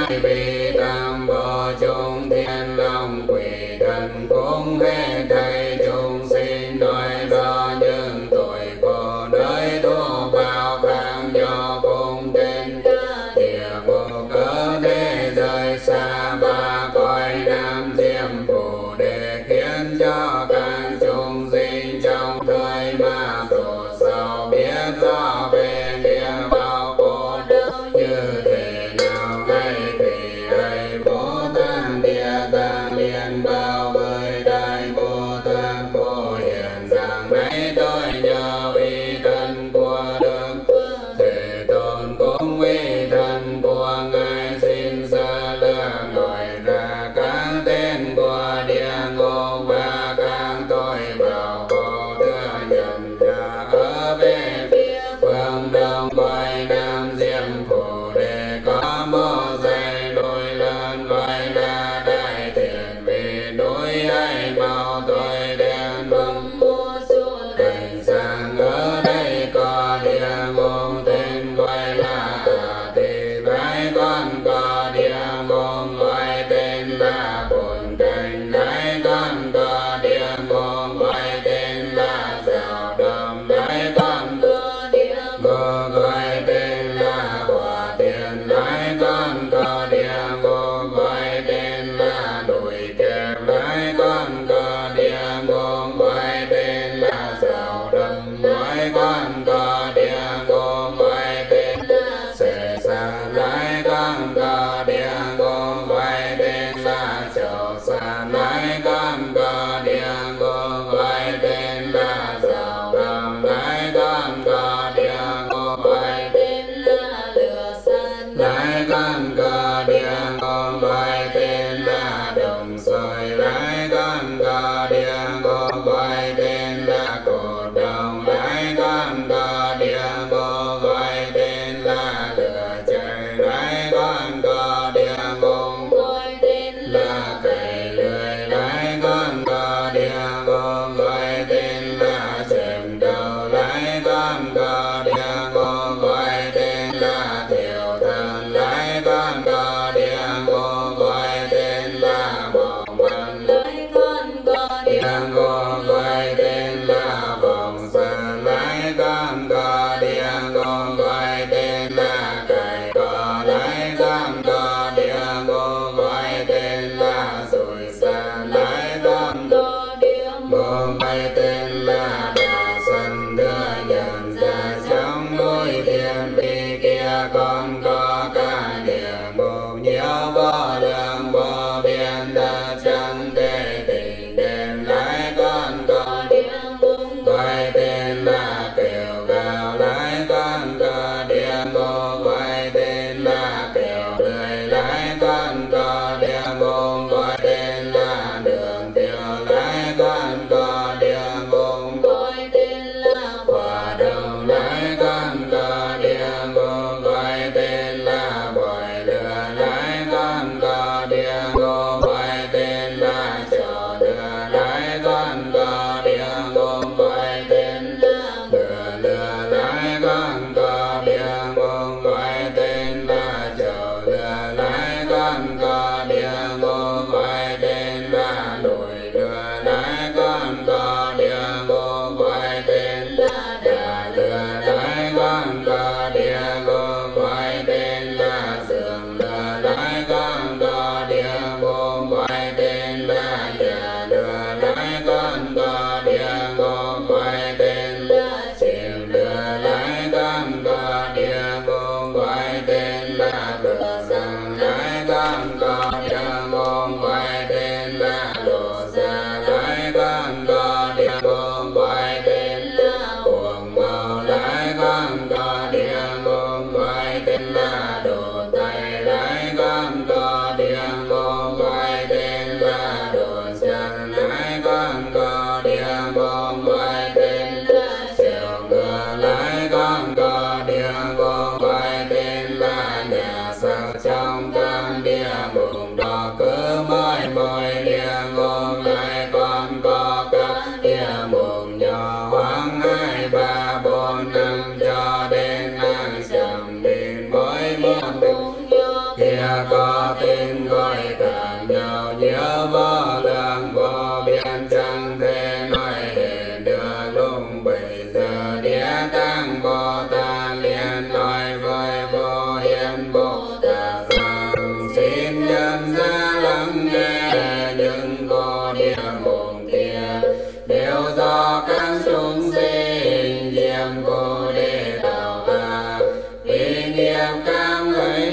vi tam bộ chúng thiên long quỷ thần cúng hết thảy chúng sinh đối do những tội khổ nơi tu bao khang do cung tên địa ngục ở thế giới xa ba cõi nam diêm phù để khiến cho các chúng sinh trong thời ma tổ sau biết rõ về địa bao khổ như thế nào hay thì có tin gọi càng nhau nhớ vô lượng vô biên chẳng thể nói hết được lúc bây giờ địa tạng Bồ Tát liền nói với vô hiền Bồ Tát rằng xin nhân ra lắng nghe những cô địa ngục kia đều do các chúng sinh diệm cô đế tạo ra vì nghiệp các ấy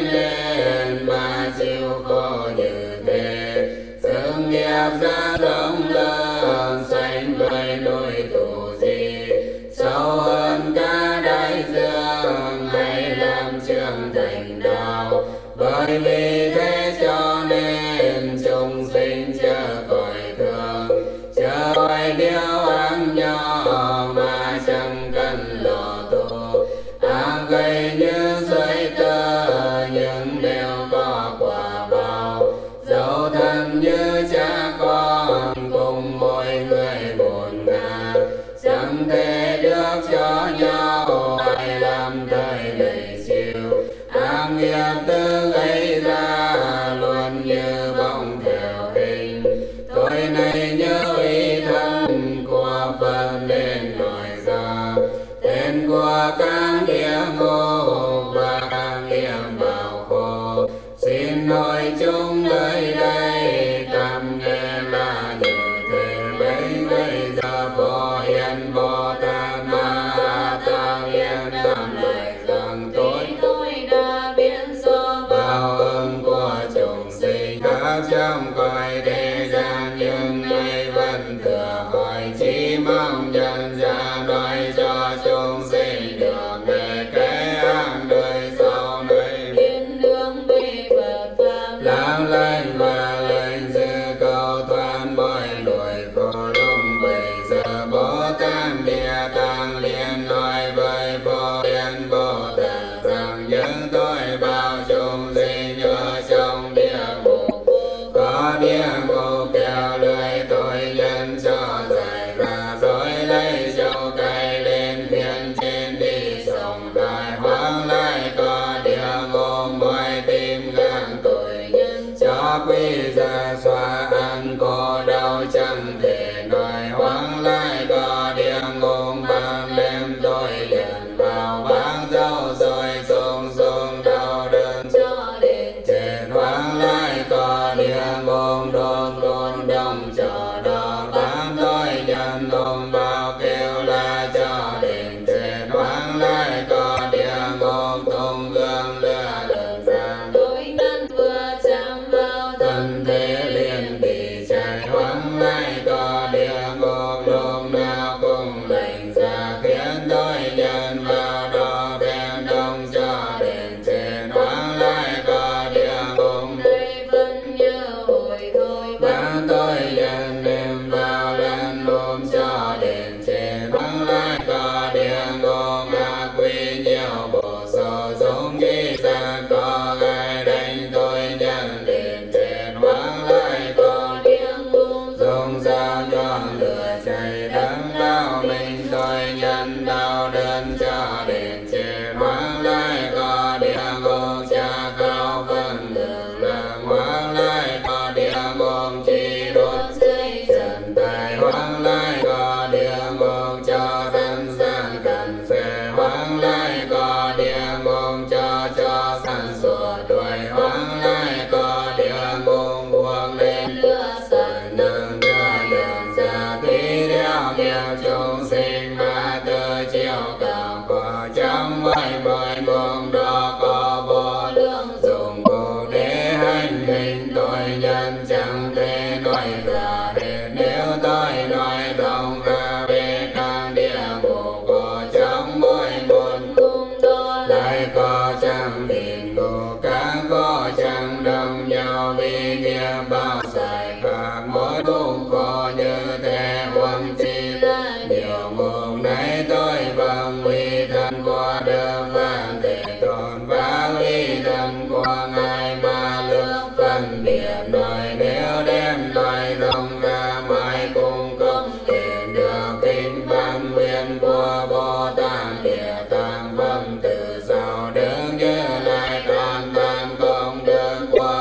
nên mà chịu khổ như thế sự nghiệp ra rộng lớn sánh với núi tù di sâu hơn cả đại dương hay làm trường thành đạo bởi vì thế cho nên chúng sinh chớ cõi thường chớ cõi điều ác nhỏ mà chẳng cần lo tu ác gây như sợi tơ nhưng đều có quả báo dẫu thân như cha con cùng mỗi người một ngã chẳng thể được cho nhau ai làm thời đầy chịu ác nghiệp tự gây ra luôn như bóng theo hình tối nay nhớ ý thân của Phật nên nói ra tên của các địa ngục và các nghiệp bảo khổ xin nói chung nơi đây tam nghe là như thế lấy bây giờ Phổ Hiền Bồ Tát Ma Ta Liên tam lời rằng tôi đã biết do báo ứng của chúng sinh các trong cõi thế gian nhưng nay vẫn thừa hỏi chỉ mong nhân gian nói cho chúng sinh được về cái an đời sau này thiên đường bị Phật pháp làm lệnh và lệnh giữ cầu thoát mọi nỗi khổ lúc bây giờ Bồ Tát Địa Tạng liền nói với Phổ Hiền Bồ Tát rằng những tôi bao chúng sinh ở trong địa ngục có địa ngục kéo lưới tôi nhân cho dài ra rồi lấy dầu cay lên phiên trên đi sông đại hoang lại có địa ngục mỗi tim gan tội nhân cho quý gia xóa ăn khổ đau chẳng thể nói hoang lại có địa ngục ban đêm tôi nhận vào vang dâu rồi sung sung đau đớn cho đến trên hoang lại có địa ngục đồn đồn đông cho đó ban tôi nhận đồng bao kêu la cho đến trên hoang lại có địa ngục tung gương lửa lần ra tôi nên vừa chạm vào thân thể liền bị cháy hoang lại có địa ngục lúc nào cũng lệnh ra khiến tôi nhận vào đó đen đông cho đến trên hoang lại có địa ngục đây vẫn nhớ hồi thôi ban tôi nhận đêm vào lần ôm cho đến trên hoang lại có địa ngục ác quy nhiều bộ số giống khi ra có gai đánh tôi nhận đến trên hoang lại có địa ngục dùng dao cho lửa cháy đắng đau mình tôi nhận đau đớn cho đến trên hoang lại có địa ngục cha cao vân đường làng hoang lại có địa ngục chỉ đốt dưới trần tài hoang lại có địa ngục cho dân gian cần xe hoang lại có địa ngục cho sản xuất đuổi hoang lại có địa ngục buông lên lửa sợi nương đưa đường ra tí theo nghiệp chúng sinh mà từ chiều cao của trong bởi mong đó có vô lượng dùng cụ để hành hình tội nhân chẳng thể nói ra hết nếu tôi nói rộng ra về các địa ngục của trong mỗi một cung đó lại có chẳng nghìn ngục các có chẳng đồng nhau vì nghiệp bao dài khác mỗi cung có như thế huống chi nhiều ngục này tôi vâng vì thân của đường vạn thể tồn và vì thân của ngài mà lượng phân biệt nói nếu đem nói rộng ra mãi cũng không thể được kinh văn nguyên của Bồ Tát Địa Tạng vâng từ sau đứng như lại toàn ban công đức của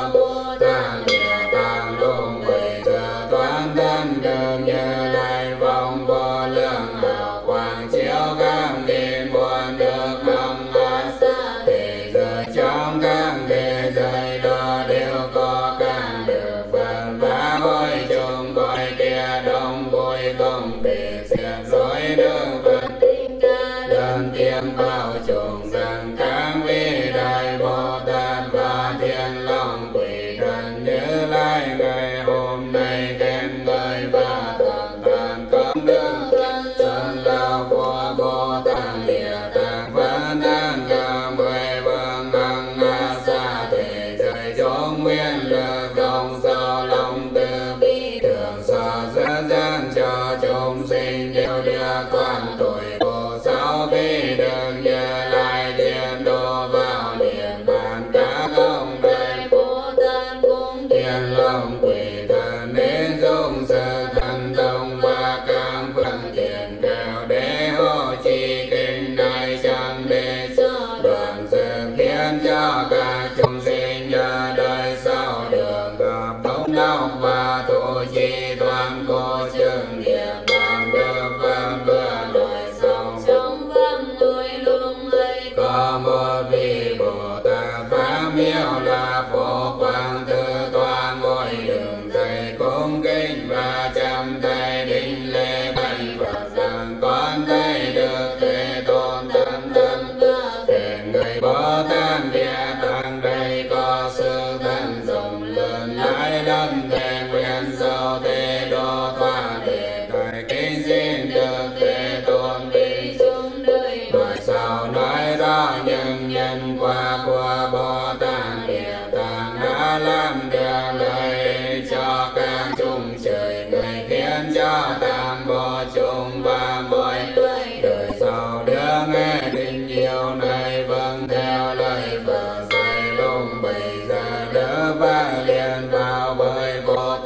biên lực không so lòng từ bi thường so dẫn dân cho chúng sinh đều được quan tuổi khổ sáu khi được Như Lai thiên đô vào niết bàn các ông đại Bồ Tát cũng thiên long quỷ thần đến dung sự thần thông và cam phần thiền khéo để hộ trì kinh này chẳng để đoạn sự khiến cho các chúng sinh ở đời sau được gặp đống đốc và thụ trì toàn cố chứng niết bàn được vân vân đời sau trong vân núi lung ấy có một vị Bồ Tát pháp miêu là phổ quang tư toàn mỗi đường thầy cung kính và chăm tay đinh lễ bạch Phật rằng con thấy được Thế Tôn thân thân để người Bồ Tát địa tạng đây có sự thân rộng lớn lại lâm thể nguyện sâu thế đô thoa để thời kính xin được Thế Tôn vì chúng đời bởi sau nói rõ những nhân quả của Bồ Tát địa tạng đã làm được lợi cho các chúng trời người khiến cho tam vô chúng và mọi đời sau được nghe tình yêu này vâng theo lời Phật dạy lúc bây giờ đỡ và liền vào với vô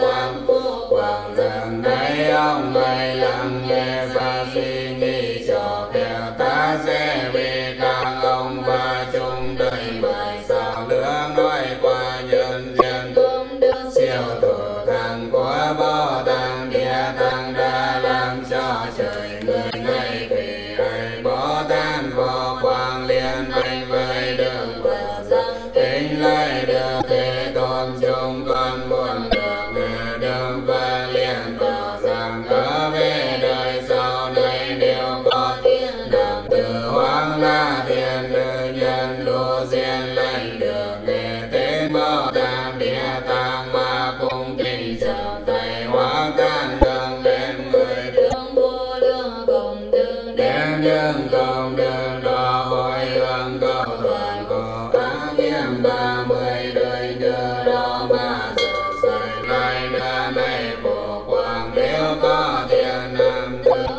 quang rằng đây ông hãy lắng nghe và suy nghĩ cho khéo ta sẽ vì các ông và chúng đời mai sau lương nói qua nhân duyên siêu thủ thắng của Bồ Tát địa tạng đã làm cho trời người này vì ấy Bồ Tát vô quang liên minh với đường Phật rằng kính lạy được Thế Tôn chúng con muốn được nghe được và liền bảo rằng có về đời sau này nếu có đồng từ hoang la thiên nữ nhân đủ duyên lành được nghe tên Bồ Tát địa tạng mà cung kính chào thầy hóa tan đường đến người đường vô lượng công đường đến đường công đường đó hồi hướng cầu toàn cổ á nghiêm 30 đời nhờ đó mà giờ xảy lại nơi này phổ quang nếu có thiên nam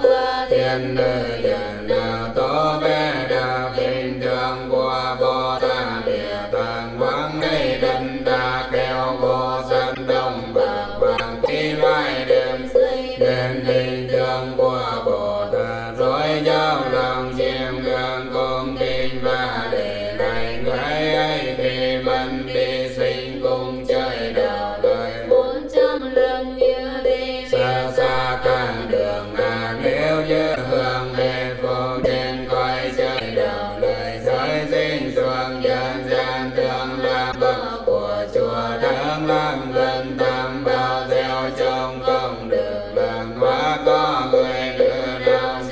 thiên nữ nhân nào tố về đa bình thường của Bồ Tát địa tạng vắng ấy đần đa kêu vô sân đông bạc vàng khi loài đêm đến bình thường của Bồ Tát rồi giao lòng chiêm ngưỡng cung kính và để lại người ấy thì mình đi sinh cùng trời đạo lời 400 lần như đi xa xa cả đường nếu như hương về vô trên coi trời đạo lời giới sinh xuống nhân gian tương làm bậc của chùa đáng làm gần tam bao gieo trong công đường làng hóa có người đưa lòng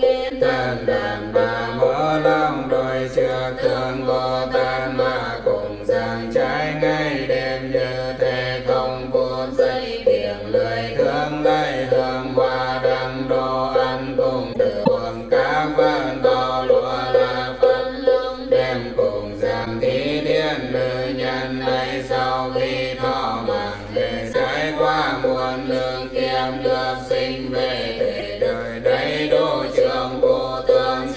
thân đàn và mỡ lòng đôi trước thương Bồ Tát mà cùng giảng trái ngày đêm như thế không phút giây tiếng lười thương lấy hương hoa đăng đồ ăn cùng được cùng các vân bao lúa là phân lung đem cùng giảng thí điên nữ nhân lấy sau khi thọ mạng để trải qua muôn đường kiếm được sinh về để đời đầy đủ trường vô tương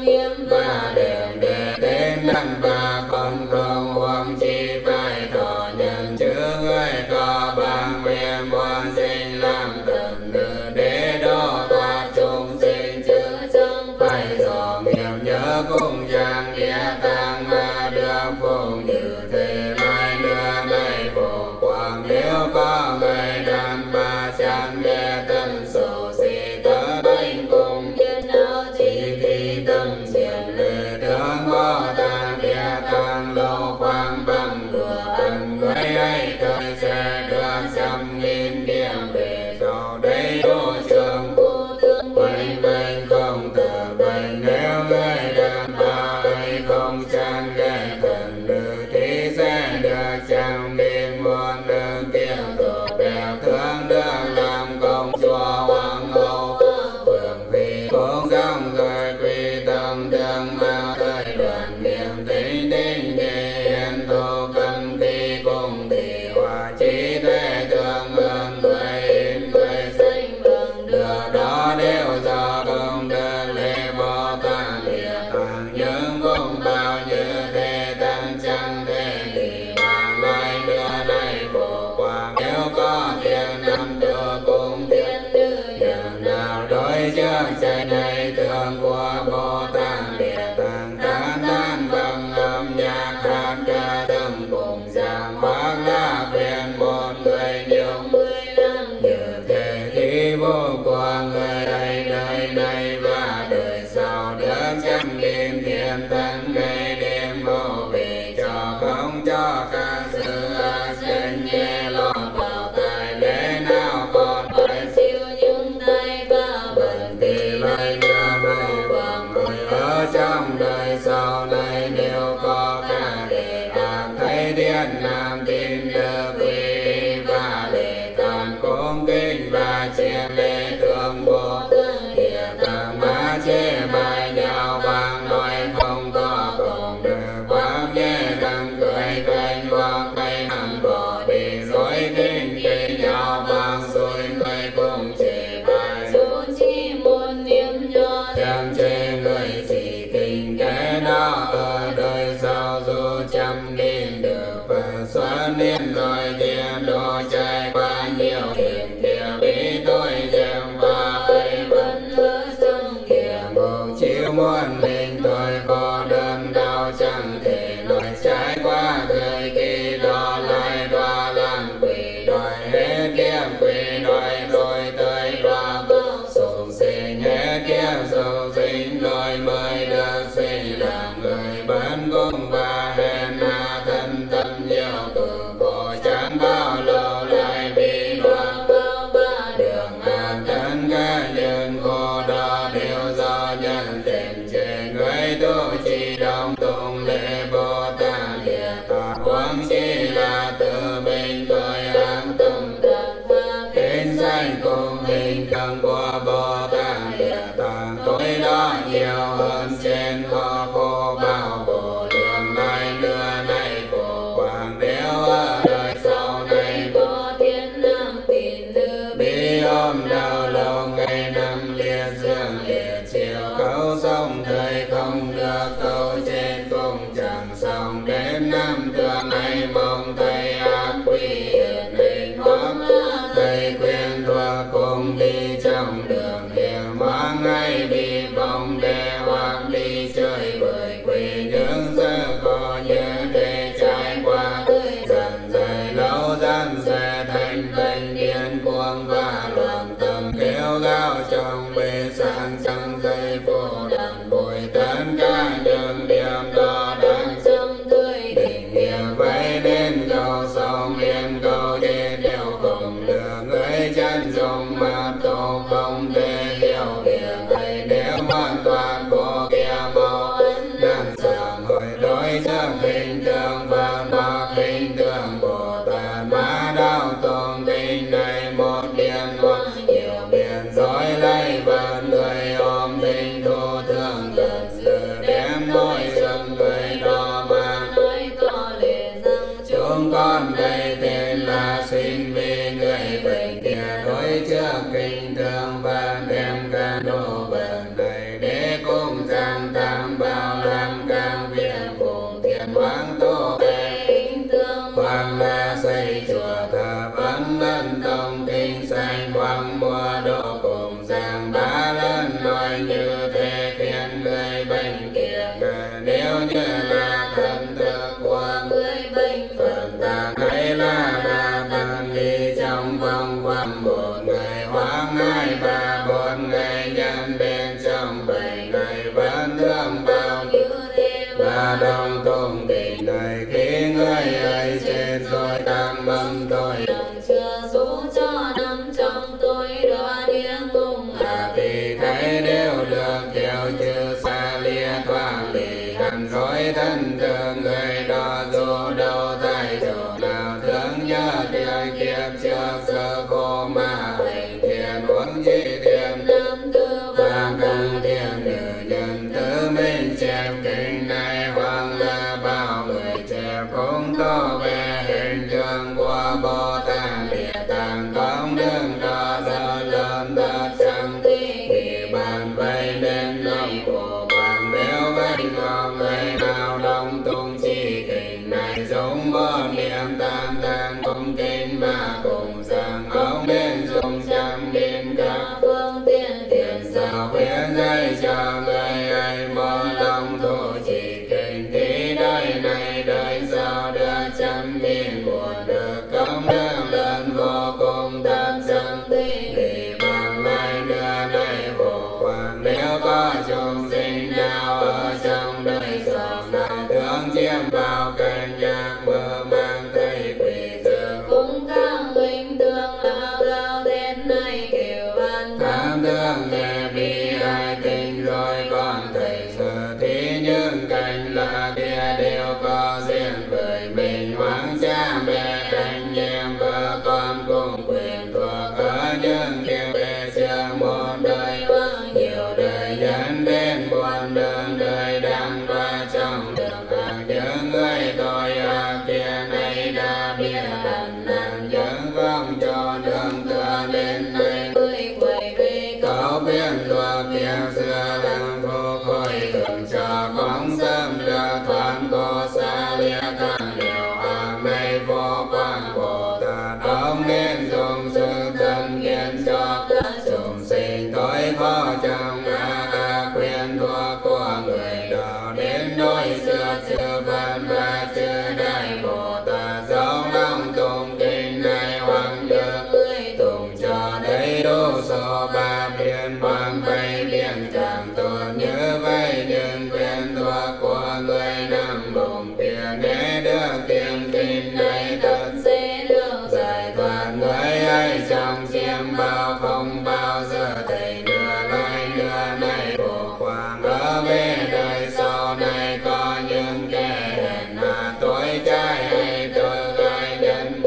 và đều để đến đàn và con không hoang chi phải thọ nhân chứ người có bằng nguyện muôn sinh làm thần nữ để đo thoát chúng sinh chứ chẳng phải do nghiệp nhớ cùng giang địa tạng mà được phù như thế lại nữa này phổ quang nếu có người đàn bà chán ghê tân sầu si tớ đánh cùng chỉ khi tâm diện lệ thương Bồ Tát địa tạng lâu quang bằng đùa ân người ấy thời sẽ được 100.000 điểm về sau đây đô trường bệnh bệnh không tử bệnh nếu người đàn bà ấy không chán ghê thần nữ thì sẽ được 100.000 muôn đường kiếm thuộc đẹp thương được làm công chúa hoàng hậu phượng phi cũng dòng người quy tâm đường vào thời đoàn niệm tính định để hiền thù cầm kỳ cùng thì xin đưa quy và lễ toàn cung kính và chia lễ thượng bộ địa tạng ma chế bài nhau bằng nói không có cùng được pháp nhé rằng cười canh hoặc cây hẳn bỏ đi dối kinh kỳ nhau bằng rồi người cùng chỉ bài dù chỉ một niệm nhỏ xem chê người chỉ kinh cái đó ở đời sau dù trăm niên được và xóa niên rồi tiền đồ trải qua nhiều hiểm địa bí tôi xem và ấy vẫn ở trong kia một chiếu muôn mình tôi có đơn đau chẳng thể nói trải qua thời kỳ đó lại đoa làm quỷ đòi hết kiếp quỷ đòi rồi tới đoa bao sùng sinh hết kiếp sùng sinh rồi mới được sinh làm người bán cung và hèn hạ thân tâm nhiều từ khổ chán bao lâu lại bị đoa bao ba đường an thân ca nhân khổ đó đều do nhân tình chế người tu chỉ đồng tụng lễ Bồ Tát địa tạng huống chi là tự mình tôi an tâm kính danh cùng hình cầm của Bồ Tát địa tạng tôi đó nhiều hơn trên khó khổ bao bộ đường này đưa này khổ quảng nếu ở đời sau này có thiên nam tín nữ bi ôm đau lâu ngày năm liệt dương liệt chiều câu sông thời không được câu trên cùng chẳng xong đến năm tương này mong thầy ác quy hiện hình hoang thầy khuyên thua cùng đi trong đường hiểm hoang hay bị vòng đe hoặc đi chơi bời quỳ những giờ có nhớ để trải qua dần dần lâu dần sẽ thành bệnh điên cuồng và loạn tâm kêu gào trong bề sáng trong giây phút đàn bồi tất cả những điểm đó đang trong tươi tình nghĩa vẫy đến cầu sông yên cầu đi đều cùng đường người chân dùng mà tổ không thể hiểu việc thầy nếu hoàn toàn của kia màu đàn sớm hồi đối trước hình tượng và mặc hình tượng Bồ Tát Ma Đạo tôn kinh này một điện hoặc nhiều biển dối lấy và người ôm tình thù thương gần sự đem môi dâm người đó mà nói to lệ rằng chúng con đây tên là xin vì người bệnh kia đối trước kinh thương và đem ca đồ vật này để cùng giang tam bảo làm càng viện cùng thiện hoang tu kính tương hoàng là xây chùa thờ vấn ân tông kinh sanh hoàng mùa độ cùng giang ba lần nói như thế khiến người bệnh kia nếu như là thân thức của người bệnh phần tạng hay là đa tạng đi trong vòng quanh 4 ngày hoang 2, 3, 4 ngày nhân bên trong 7 ngày vẫn thương bao như thế và đồng tụng kinh này khi người ấy chết rồi cảm ơn tôi đừng chưa số cho nằm trong tôi đoá địa cùng thì thấy đều được theo chữ xa lìa thoáng lì hẳn rối thân thương người đó dù đâu tại chỗ nào thương nhớ tiền kiếp trước sơ khổ mà hành thiện huống chi thiện nam tư và càng thiện nữ nhân tư minh chép kinh này hoàng là bao người chép không có về hình tượng của Bồ Tát địa tạng công đường đó giờ lớn thật chẳng vì bàn vây nên lòng của bạn nếu gây ngờ người nào đông tung chi kinh này giống một niệm tan tan cung kinh mà cùng rằng ông đến dùng trăm đến các phương tiện tiền sao khuyến dây cho người ấy một lòng thủ chỉ kinh thì đời này đời sau được trăm niên buồn được công đức lớn vô cùng thật chẳng vì bằng này đưa này vô quan nếu có chúng sinh nào ở trong đời sau này thương chiêm bao cảnh nhạc mơ mang thấy quỷ dương cùng các người không nên dùng sự thân khiến cho chúng sinh tối khó trong ác quyền thuộc của người đó đến đôi xưa chư Phật và chư Đại Bồ Tát dấu lòng tụng kinh này hoàng được tụng cho đầy đủ số ba biên hoàng bảy biên càng tốt như vậy nhưng quyền thuộc của người nằm bụng kia để được tiếng kinh này thật sẽ được giải thoát người ấy trong chiêm bao không bao giờ thấy nửa lại nửa này khổ quang ở về đời sau này có những kẻ hèn hạ tối trái hay tội gai nhân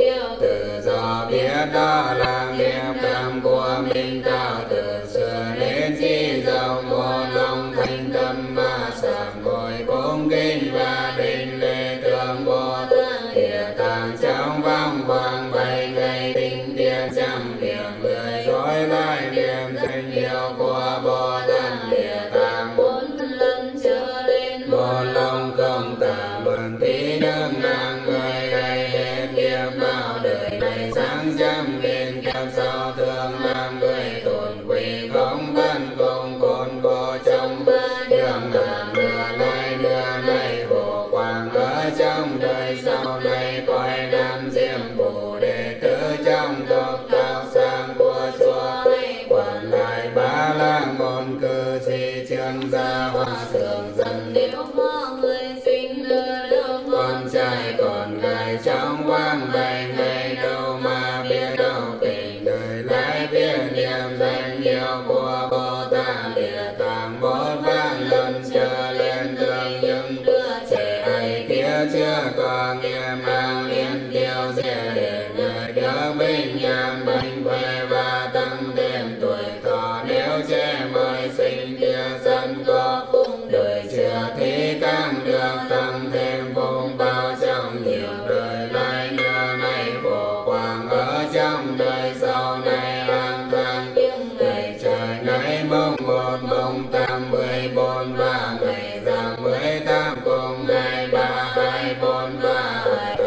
tự do biết đó là nghiệp cảm của mình tạo từ xưa đến chỉ giàu một lòng thành tâm mà sám hối cung kính và định lễ tượng Bồ Tát địa tạng trong vòng khoảng 7 ngày tinh tiết trăm miệng lười dối lại niệm danh hiệu của Bồ Tát địa tạng 4 lần trở lên một lòng không tả luận tí đương nàng người gây hết nghiệp bao đời này sáng trăm nghìn kiếp sau thường làm người tổn quỷ không bận cùng khôn khổ trong đường làm nửa này khổ quang ở trong đời sau này cõi nam diêm phù đệ tử trong tộc cao sang của chùa quản lại ba la môn cư sĩ trương gia hòa thượng dân nếu có người sinh ở đâu con trai còn gái trong quang 7 ngày đâu mà biết đâu tình đời lại biết niệm danh hiệu của Bồ Tát địa tạng 1 vạn lần trở lên thường những đứa trẻ ấy kia chưa có nghiệp mang liên tiêu diệt để người được bình an bệnh khỏe và tăng thêm tuổi thọ nếu trẻ mới sinh kia sân có đời chưa thì càng được tăng thêm vùng bao trong nhiều đời lại nữa này khổ quang ở trong đời sau này an khang ngày trời ngày mùng 1 mùng 8 14 và ngày rằm 18 cùng ngày 3 2 4 và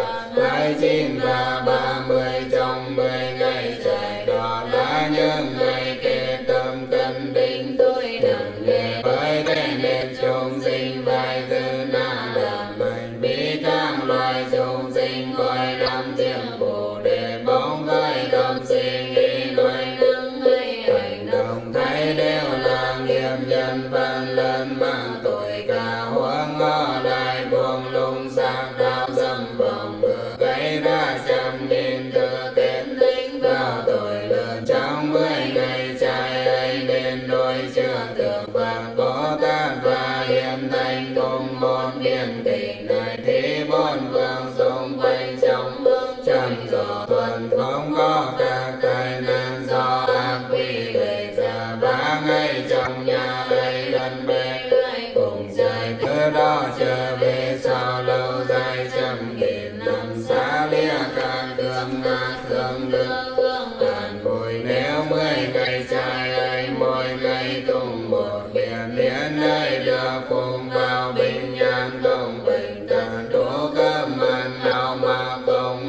29 và 30 trong 10 ngày trời đó là những ngày kết tâm cân định tôi đừng nghe bởi thế nên chúng sinh phải giữ na làm bệnh vì các loài chúng sinh coi năm diêm phù để bóng khởi tâm suy nghĩ nói năng hay hành động thấy đều là nghiệp nhân phần lớn mang tội cả huống ngõ đại buông lung xác đạo dâm vọng gây ra trăm nghìn tự kết tính vào tội lớn trong 10 ngày trai ấy nên đôi chưa tượng Phật Bồ Tát và hiện thành cùng một biên tình này thì 4 phương xung quanh trong trăm gió tuần không có các tai nạn do ác quỷ gây ra 3 ngày trong nhà ấy lần bề cùng trời cứ đó trở về sau lâu dài trăm nghìn năm xa lìa các đường ác thương đức tàn bụi nếu 10 ngày trai ấy mỗi ngày tung một biển liên nơi được cùng vào bình an không bình tàn đủ cơm ăn nào mà không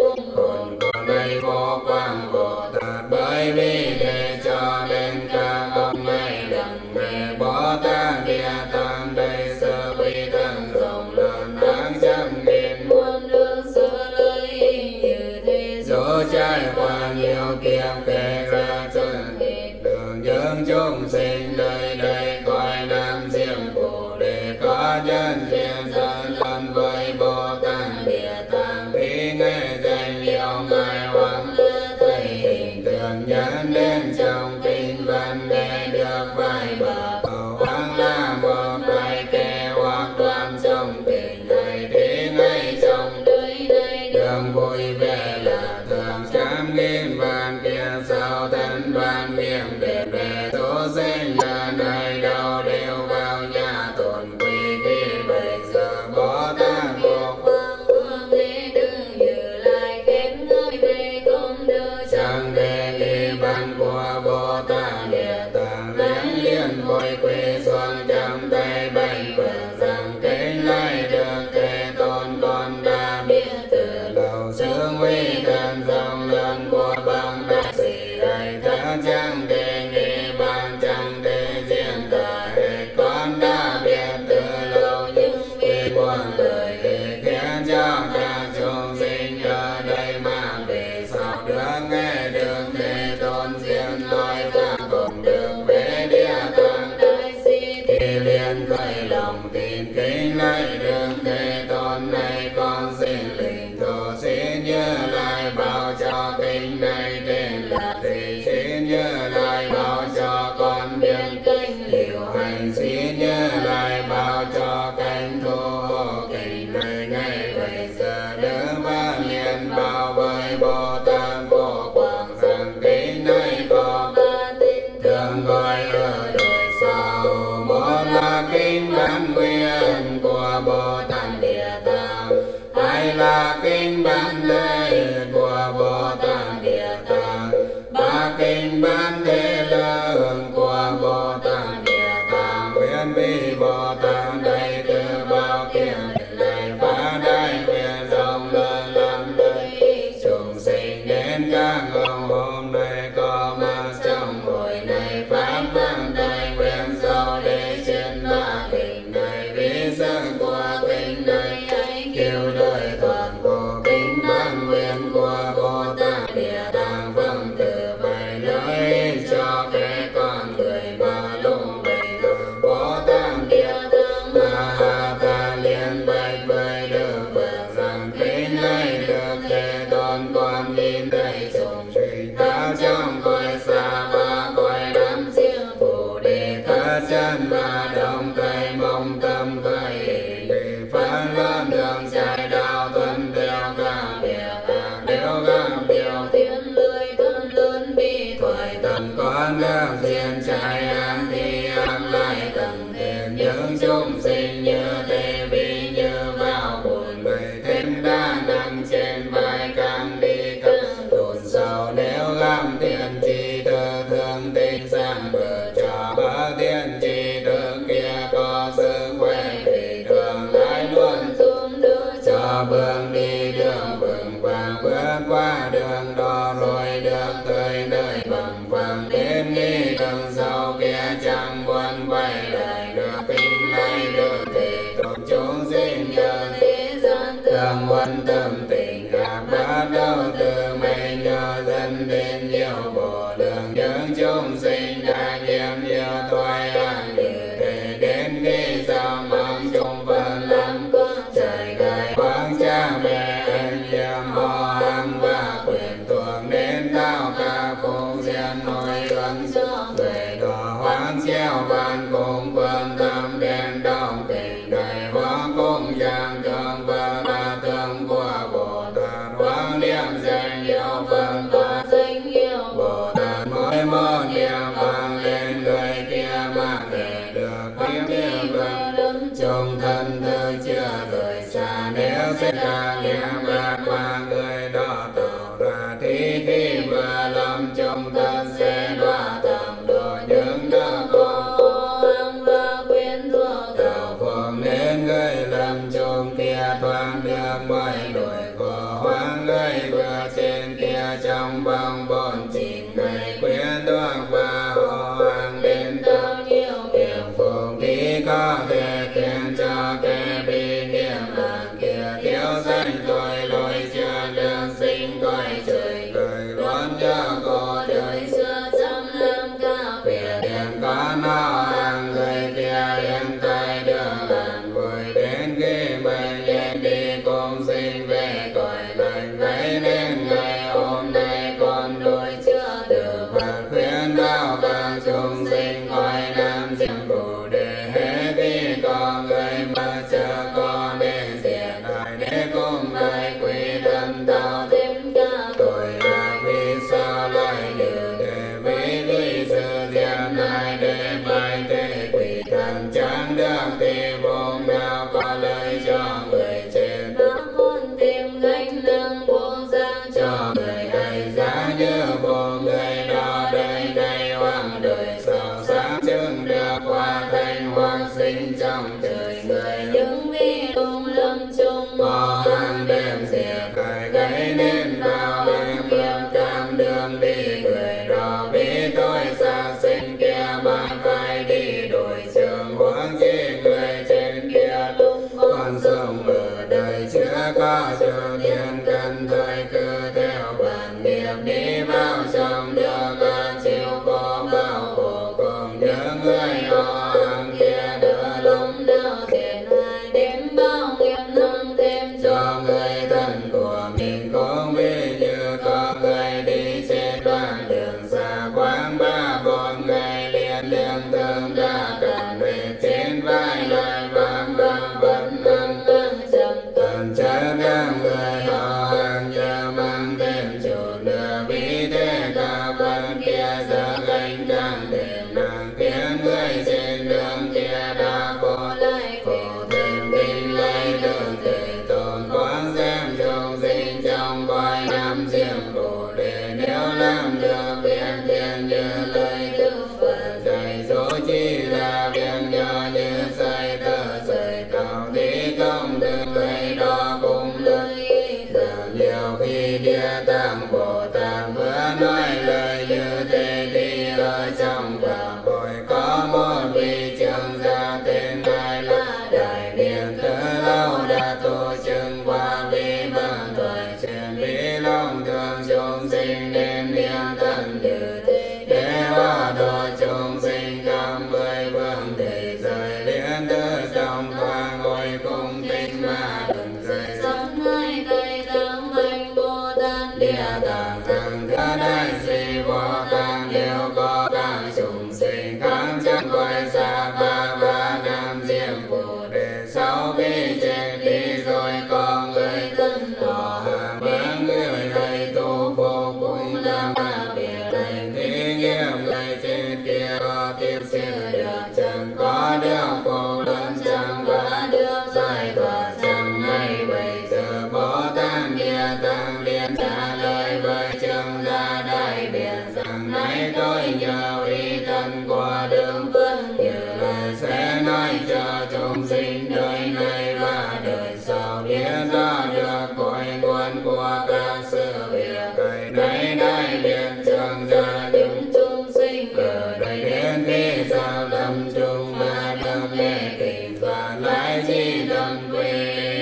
hồn con đây vô quang Bồ Tát bởi vì thế cho nên các ông ấy đặng về Bồ Tát địa tạng đây sơ quy thân rộng lớn hàng trăm nghìn muôn đường sơ lời như thế dẫu trải qua nhiều kiếp kể ra chân đường những chúng sinh đời đây coi nam diêm phù để có nhân duyên dân lần với Bồ Tát địa tạng vì nghe danh hiệu ngài hoàng thấy hình tượng nhân đến trong kinh văn để được vài bờ hoàng là một bài kệ hoặc đoạn trong kinh này thì ngay trong đời này đường vui vẻ là thường trăm nghìn vạn kiếp sau thân đoàn miệng để về số sinh là nơi đâu đều vào nhà tổn quỷ khi bây giờ Bồ Tát buộc Hoàng đế đừng như lại khen ngợi về công đức chẳng để ly ban của Bồ Tát địa tạng lén liên bồi quỳ xuống trong tay bạch phật rằng kính lại được thế tôn con đã biết từ lâu xương huy thần dòng Như Lai bảo cho kinh này tên là gì? Xin Như Lai bảo cho con biết kinh liệu hành. Xin Như Lai bảo cho cánh thu hộ kinh này ngay bây giờ đỡ ba liền bảo với Bồ Tát vô quảng rằng kinh này có ba tính thường gọi ở đời sau. Một là kinh bản nguyện của Bồ Tát Địa Tạng, hai là kinh bản lễ của Bồ Tát Địa Tạng, ba kinh bản thế lượng của Bồ Tát Địa Tạng. Nguyện vì Bồ Tát đầy từ bao kiền này phá đại nguyện rộng lớn lắm đời chúng sinh đến các ông hôm nay có mặt trong buổi này pháp vang đại nguyện sâu để trên ba kinh này. Vì sự của kinh này hãy kêu đời toàn của kinh bản nguyện của Bồ Tát Địa Tạng vâng từ bài nói cho kẻ con người mà lung bày Bồ Tát Địa Tạng ta liền bạch với Đức Phật rằng kinh này được Thế Tôn con nhìn thấy chúng sinh ta trong cõi xa ba cõi năm siêu phù đề thất chân và đồng thầy mong tâm thầy để phán lớn đường trái đạo tuân theo các việc nếu các điều thiên lưới thân lớn bi thoại tần con đang diện trái ác thì ác lại tầng thêm những chúng sinh như thế vì như vào buồn đầy thêm đa nặng trên vai càng đi càng tụt sâu nếu găm tiền chi thơ thương tình sang bờ cho bờ tiền chi thương kia có sức khỏe thì đường lại luôn xuống đưa cho bước đi đường vững vàng bước qua đường đó rồi được tới nơi bằng vàng đến đi đường sau kia chẳng muốn quay lại được kinh này được thì tôn chúng sinh nhờ thế gian thường quan tâm tình ác bắt đầu từ mây nhờ dân đến nhiều bộ đường những chúng sinh đã nhiễm nhiều thoái ác như thế đến khi sao mong chúng vẫn lắm con trời gai quang cha mẹ anh em họ hàng và quyền thuộc đến tao ca phụng diện nội ương cho người đỏ hoang treo van cùng quân tâm đen đông tình đại hóa cùng giang thương và ba thương của Bồ Tát hoang niệm danh yêu Phật và danh yêu Bồ Tát mỗi một niệm vang lên người kia mà để được kiếm niệm vâng trong thân thương chưa rời xa nếu sẽ càng niệm bạc qua người đó tạo ra thi vừa lâm trong thân sẽ đọa tầm độ những đứa con và quyến thuộc tạo phường nên người lâm trong kia thoáng được mọi nỗi khổ hoang người vừa trên kia trong vòng 49 ngày quyến thuộc và họ hàng đến bao nhiêu việc phường thì có thể khiến cho kẻ bị niệm hàng kia thiếu danh tội lỗi chưa đường sinh cõi trời người luôn nhớ cô đời xưa trăm năm cao việc hiện có nó hàng người kia hiện tại đường hàn vui đến khi bệnh nhân đi cùng sinh về cõi lành vậy nên ngày hôm nay con đôi chưa được Phật khuyên đạo các chúng sinh cõi nam diệm phù đề hết khi có người mà chờ con đến diện hại để cùng lại quy thân tạo thêm cả tội diệm Bồ Đề, nếu làm được việc thiện như lời Đức Phật dạy, dỗ chi là việc nhỏ như sợi tơ sợi tàu tí công đức vậy đó cũng lợi ích. Nhiều khi Địa Tạng Bồ Tát vừa nói lời như thế thì ở trong pháp hội có một vị trưởng gia tên Ngài là Đại Biện từ lâu đã tu chứng qua vi vâng thời truyền bí lòng thương chúng sinh đến niệm thân như thế, để hóa độ chúng sinh khắp mười phương thế giới liên tư trong qua ngôi cung tinh mà đừng rời. Sống hai cây tăng hành Bồ Tát Địa Tạng Thắng Thưa Đại Sĩ Bồ Tát đều có các chúng sinh khác chẳng quay xa ba nam diệm Bồ Đề. Sau khi chết đi rồi có người thân họ hàng với người thầy tu phục cũng làm việc lành thí nghiệm người chết kia có tiếp sư được chẳng có được phục lớn chẳng có được giải thoát chẳng hay. Bây giờ Bồ Tát Địa Tạng liền trả lời với trưởng gia Đại Biện rằng nay tôi nhờ uy thân của Đức Phật như lời sẽ nói cho chúng sinh đời này và đời sau biết rõ được cội nguồn của các sự việc. Đời này Đại Biện trưởng gia những chúng sinh ở đây đến khi sao lâm chung mà được lễ tình và lại chi tâm quy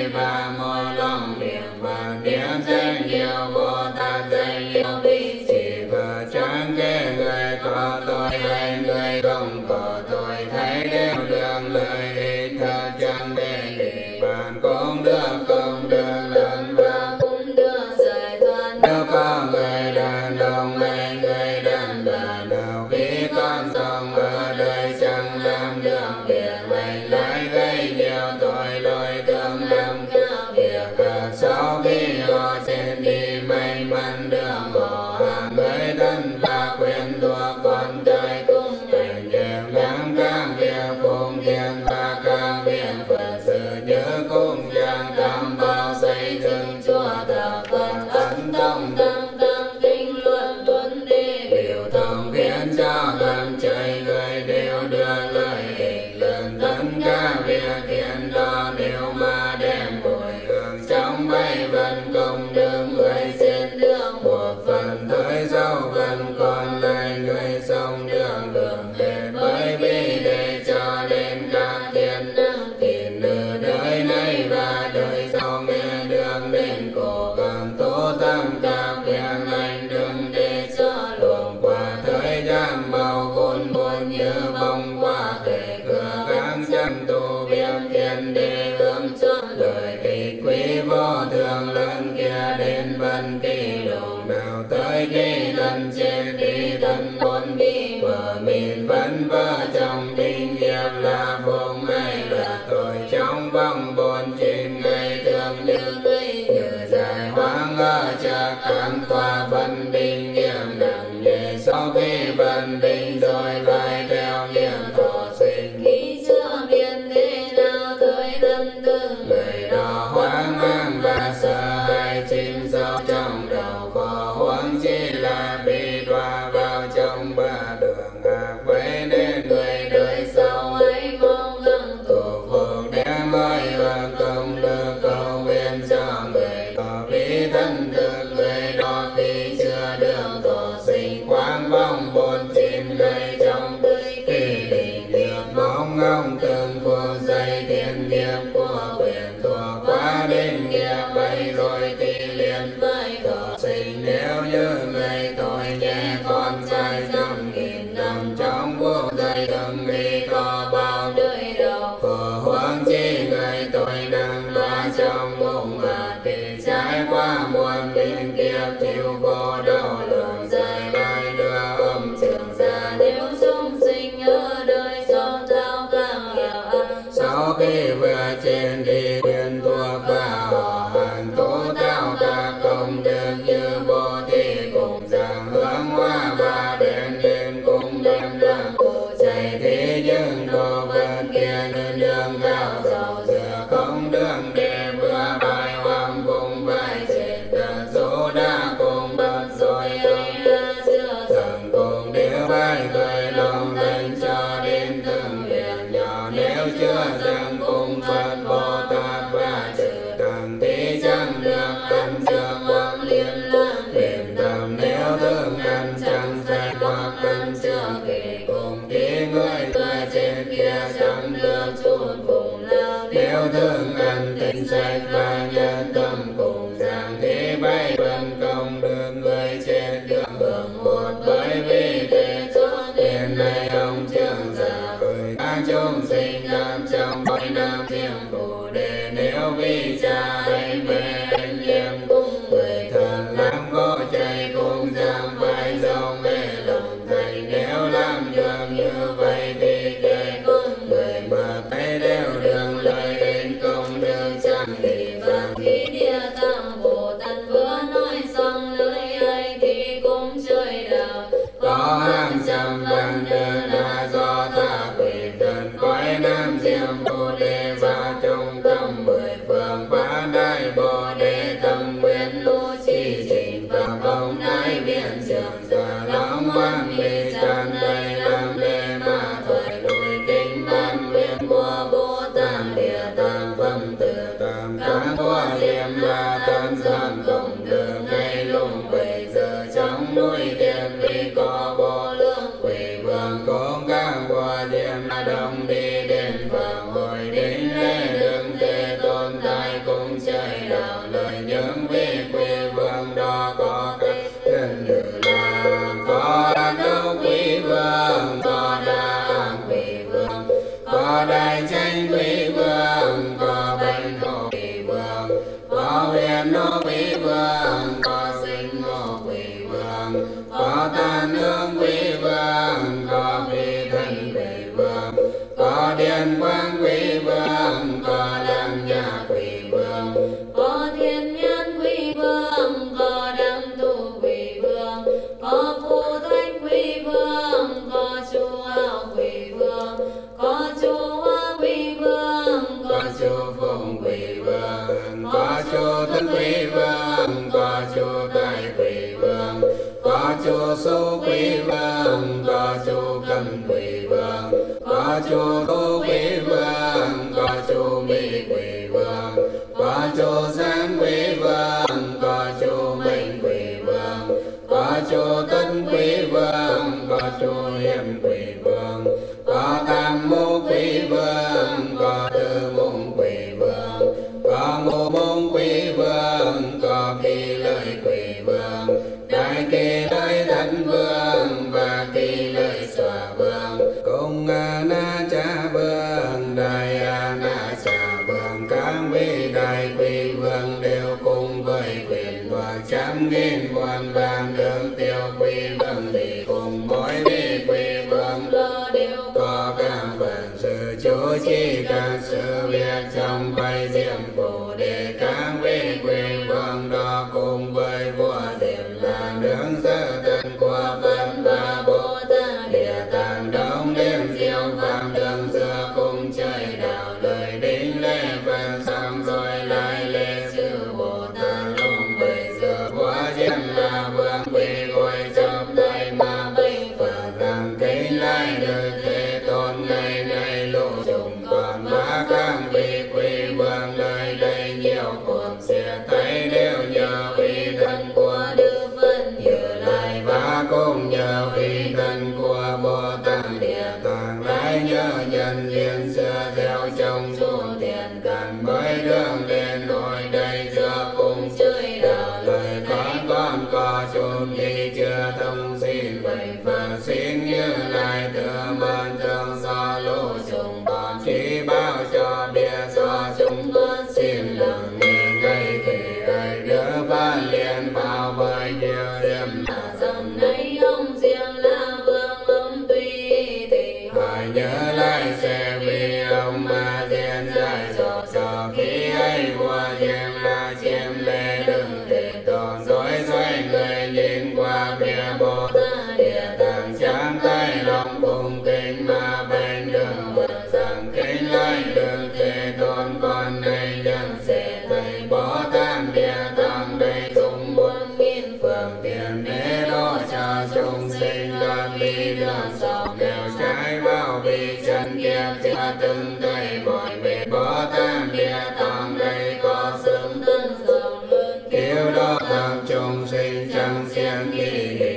và một lòng niệm và niệm danh hiệu Bồ Tát danh hiệu vị chỉ và chẳng kể người có tội hay người không có tội thấy đều được lợi ích thật chẳng để thì bạn cũng được công đức lớn và cũng được giải thoát. nếu có người đàn ông hay người đàn bà nào khi con sống ở đời chẳng làm được việc lành lại gây nhiều tội lỗi tương lầm các việc khác. Sau khi họ chết đi may mắn được họ hàng người thân và quyền thuộc con trai cũng hành đều làm các việc phụng thiện và các việc Phật sự như cung giang tam bảo xây dựng chùa thờ Phật ấn tông Tăng kinh luận tuân đi biểu thông khiến cho khắp trời người đều được lợi ích lớn. Tất cả việc thiện đó đều mà đem hồi hướng trong bảy phần công đức người xin được một phần thời sau phần còn lại người sống được hưởng hết. Bởi vì để cho đến các thiện năng thì nửa đời này và đời sau nghe được nên cố gắng tu tâm các việc lành đừng để cho luồng qua thời gian bao khôn buồn như bóng qua kể cửa gắng chăm tu việc thiện để hướng cho lời ích quý vô thường lớn kia đến vân kỳ lục nào tới khi thân chết đi thân bốn bị vợ mình vẫn vợ chồng tình nghiệp là vùng hay là tội trong vòng 49 ngày thường như dài hoang ở chợ cam tòa vân đình nghiêm nặng nhẹ. Sau khi vân đình rồi lại theo niệm thọ sinh nghĩ chưa biết thế nào tới tâm tư người đó hoang mang và sợ hãi chìm sâu trong đầu khó hoang chỉ là bị đọa vào trong ba đường ác vậy nên người đời sau hãy mong gắng tu phục đem ơi và công đức cầu nguyện cho người có bí thân thực người đó khi chưa được thọ sinh quang vong 49 ngày trong khi định nghiệp mong ngóng từng phút giây thiện nghiệp của quyền thuộc quá định nghiệp vậy rồi thì liền với thọ sinh. Nếu như người tội nhẹ còn dài 5.000 năm trong vô giây từng đi có bao đời đầu của hoang chi người tội đang loa trong bụng mà thì trải qua muôn biên kiếp chịu khổ đau lượng dài lại đưa âm trường ra. nếu chúng sinh ở đời do thao càng hiểu ăn Sau khi vừa trên đi quyền thuộc và họ hàng tố tạo các công đức như bố thí cùng giảng thương ân chẳng sai hoặc ân chưa kể cùng tí người trên kia chẳng được chốn cùng lao. Nếu thương ân tình sạch và nhân tâm cùng giảng thế bay vân công được người trên đường hưởng một. Bởi vì thế cho nên nay ông trưởng giả với các chúng sinh nam trong bảy năm thiêm bồ đề. Nếu vì cha anh mẹ anh em cùng người thần làm có chạy cùng giam vai dòng mê lòng thầy. Nếu làm được như vậy thì kẻ con người mà thấy đều đường lời đến công đường chẳng thì vàng. Khi Địa Tạng Bồ Tát vừa nói xong lời ấy thì cũng chơi đạo. Có hàng trăm vạn đường là do tha quỷ thần cõi nam diệm bồ đề và trong tâm mười phương phá đại bồ đề tâm nguyện lô chi trình phạm ông đại biện trường giả lòng văn ly tràn đầy làm lễ mà thoại đôi kinh ban nguyện của Bồ Tát Địa Tạng phẩm từ tam các của liêm la tan gian cộng đường ngay lúc bây giờ trong núi thiên vi có vô lượng quỷ vương cũng các của liêm la đông đi đến vào hồi đến lễ đừng thể tồn tại cùng chơi đạo lời những vị quỷ vương đó có cái thân như là có đâu quỷ vương có đa quỷ vương có đại tranh quỷ vương có bệnh hộ quỷ vương có huyền nô quỷ vương có sinh nô quỷ vương có tàn hương quỷ vương có phi thân quỷ vương có điện quang quỷ vương có đăng nhà quỷ vương có thiên nhân quỷ vương, có đam tu quỷ vương, có phù thanh quỷ vương, có chu hào quỷ vương, có chu hoa quỷ vương, có chu phụng quỷ vương có chu thân quỷ vương có chu tài quỷ vương có chu số quỷ vương có chu cầm quỷ vương có chu tô quỷ vương có chu mỹ quỷ vương có chu sáng quỷ vương có chu mệnh quỷ vương có chu tân quỷ vương có chu hiểm quỷ vương có tam mô quỷ vương có tư môn quỷ vương có ngô môn quỷ vương có kỳ lợi quỷ vương đại kỳ lợi thánh vương và kỳ lợi xòa vương cùng a na cha vương đại a na cha vương. Các vị đại quỷ vương đều cùng với quyền và trăm nghìn muôn vàng đường tiêu quỷ vương thì cùng mỗi vị quỷ vương lo đều có các phần sự chú chi các sự việc trong bài diệm bồ đề. Các vị quỷ vương đó cùng với vua diệm là nương sơ thân của Phật và Bồ Tát Địa Tạng đông đêm diệu phạm đường xưa cùng chơi đạo lời đính lễ Phật xong rồi lại lễ sư Bồ Tát lúc bây giờ vua diệm là vương quỷ ngồi trong tay mà bày Phật rằng kính lại được thế tôn ngày nay lộ trùng còn ba các vị quỷ vương lời đây nhiều cuộc sẽ thấy đều nhờ uy thân của Đức Phật Như Lai và cũng nhờ uy thân của Bồ Tát Địa Tạng lại nhờ nhân duyên xưa gieo trong ruộng tiền càn mới đường lên nổi đây giữa cùng chơi đạo lời con có chốn đi chưa thông xin bày Phật xin Như Lai thừa mơn thương do lỗ trùng còn chỉ bao cho bia do chúng con xin lặng nghe ngay thì ai đỡ phát liền vào với nhiều điểm là dòng này ông riêng là vương ông tùy thì phải nhớ lại sẽ vì ông mà diễn giải cho khi ấy vua diệm là chiếm lễ đừng để tồn dối xoay người nhìn qua bia Bồ Tát Địa Tạng chạm tay lòng cùng kính mà bên đường Phật rằng kính lại đường thế tôn con này nhân sẽ thấy Bồ Tát Địa Tạng đây dùng muôn nghìn phương tiện để đo cho chúng sinh đoan ly đường sau nghèo trái vào vì chân kiếp chưa từng thấy mọi vị Bồ Tát Địa Tạng đây có xứng thân rộng lớn cứu độ thập chúng sinh chẳng xiên kỳ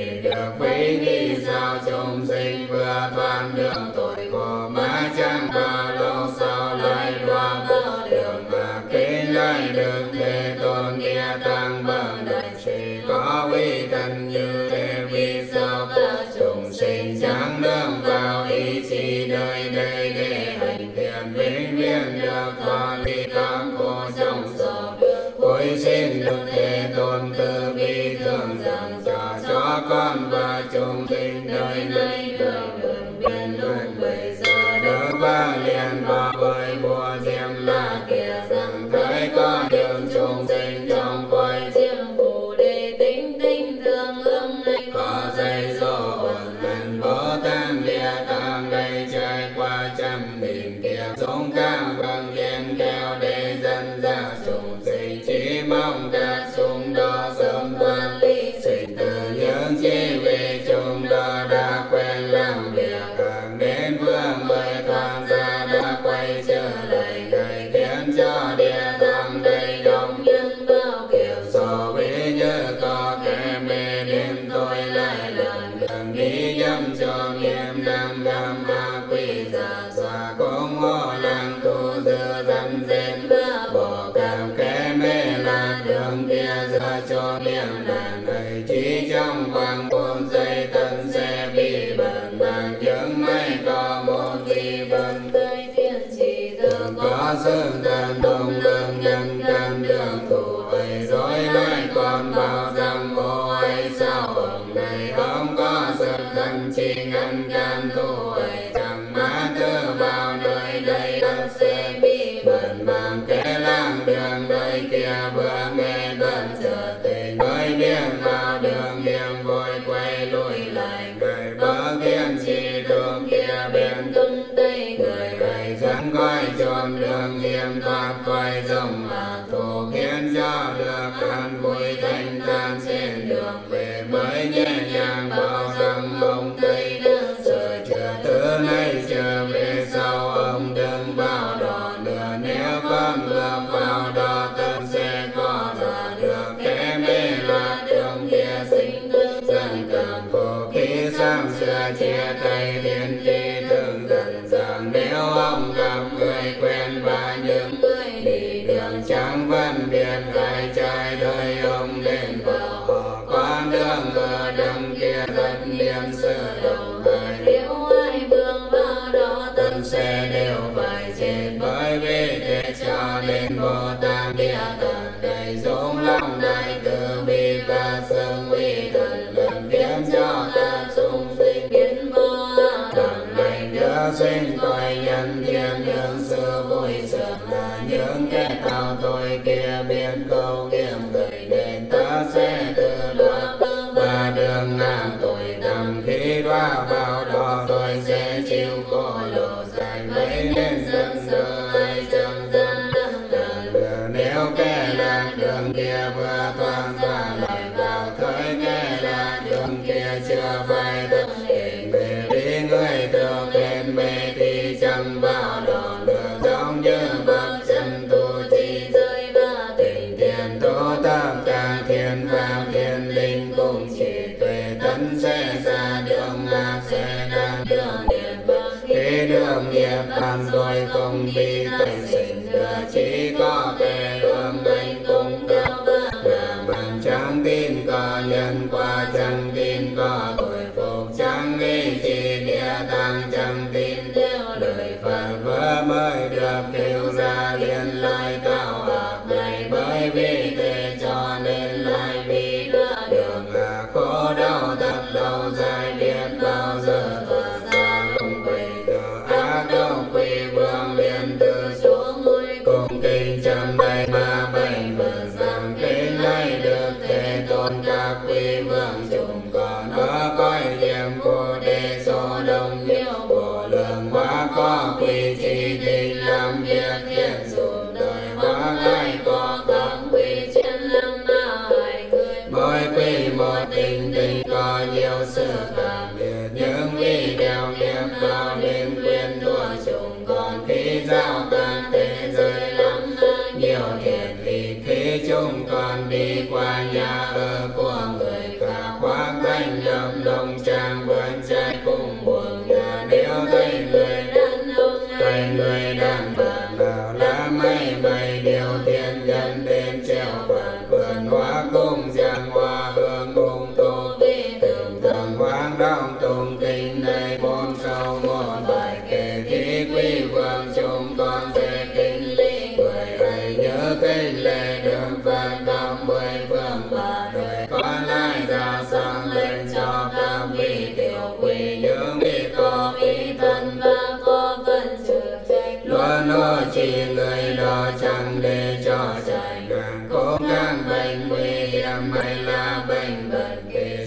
có quy thân như thế, vì sao các chúng sinh chẳng nương vào ý chí nơi đây để hành thiện vĩnh viễn được thoát ly các khổ trong sầu. Cuối xin Đức Thế Tôn từ bi thương dần cho con và chúng sinh đời này đời đường biên lúc bây giờ được vang liền và với bùa diệm là kìa rằng thấy có đường chúng sinh trong cõi riêng phù đề tinh tinh thương ương này có dây dỗ ổn lần Bồ Tát Địa Tạng đầy trải qua trăm nghìn kiếp sống cao vâng yên khéo để dẫn ra chúng sinh chỉ mong các chúng đó sớm thoát ly sinh tử những chi vì chúng đó đã quen làm việc càng đến vương bởi thoát ra đã quay trở lại người khiến cho địa tạng đầy đông nhân bao kiểu so với như có kẻ mê đêm tôi lại lần gần đi dâm cho nghiêm đang gam ma quỷ giả xóa cũng ngô làng tu dư dân dên bỏ cảm kẻ mê là đường kia ra cho niệm đàn này chỉ trong khoảng 4 giây thân sẽ bị bẩn bằng những mây có một gì bẩn tới thiên chỉ thường có sự tận đồng đường nhân căn đường thủ ấy rồi lại còn bảo rằng ô ấy sao ông này không có sự thân chỉ ngăn can thủ ấy chẳng má tư vào nơi đây đất sẽ bị bẩn bằng kẻ lang đường nơi kia vừa nghe bẩn trở tình mới biết vào đường hiểm vội quay lui lại người bờ kiên chỉ đường kia bên tung tây người ấy dẫn coi tròn đường hiểm thoát quay dòng mà thù khiến cho được an vui thanh thản trên đường về mới nhẹ nhàng bảo rằng ông tây đã sợ chưa từ nay trở về sau ông đừng vào đò nữa nếu con bước vào đò thân sẽ có ra được kẻ mê là đường kia sinh thương dần càng khổ khi sang xưa chia tay thiên chi thường dần dàng nếu ông gặp người quen và những người đi đường chẳng phân biệt hai trai đời ông đến vào họ con đường vừa đằng kia rất niềm sự đồng thời nếu ai bước vào đó thân sẽ đều phải chết bởi vì thế cho nên Bồ Tát Địa Tạng đầy dũng lòng đại từ bi và sương uy thần lần khiến cho ta chúng sinh biến vô tận này đưa sinh tội nhân thiên đường sự vui sướng là những kẻ tạo tội kia biết câu nghiệm người nên ta sẽ từ đó và đường ngang tội đầm khi đoa vào đó tôi sẽ chịu khổ lộ dài mấy nên dân sợ ai chẳng dân nếu kẻ lạc đường kia vừa thoát ra lại vào thời kẻ lạc đường kia chưa phải thực hiện về đi người thực hiện mê thì chẳng vào đó nữa giống như bậc chân tu chỉ rơi và tình thiền tu tập cả thiên pháp thiên linh cũng chỉ tuệ thân sẽ ra đường lạc sẽ đạt đường niết bàn khi đường niết bàn rồi không bị tẩy sinh nữa chỉ có kẻ ương anh cũng cao và bạn chẳng tin có nhân quả chẳng tin có tội phục chẳng nghĩ chỉ địa tạng chẳng tin theo lời Phật vừa mới được kêu ra liền lại tạo ác này bởi vì thế cho nên lại bị đường là khổ đau thật lâu dài biết bao giờ thoát ra không quỳ giờ ác độc quỳ vương liền từ xuống núi cùng kinh trầm đầy mà bệnh vần rằng kinh này được Thế Tôn các quý vương chúng còn ở cõi niệm vô đề số đông nhiều vô lượng hóa có quý chỉ định làm việc thiện dùng đời hóa lại có các quý chuyên lâm mà hại người mỗi quý một tình tình có nhiều sự cảm biệt những quý đều nghiệp vào nên quyền thua chúng còn khi giao càng thế giới lắm nhiều thiện thì khi chúng còn đi qua nhà ở của người khác khoác danh đậm đồng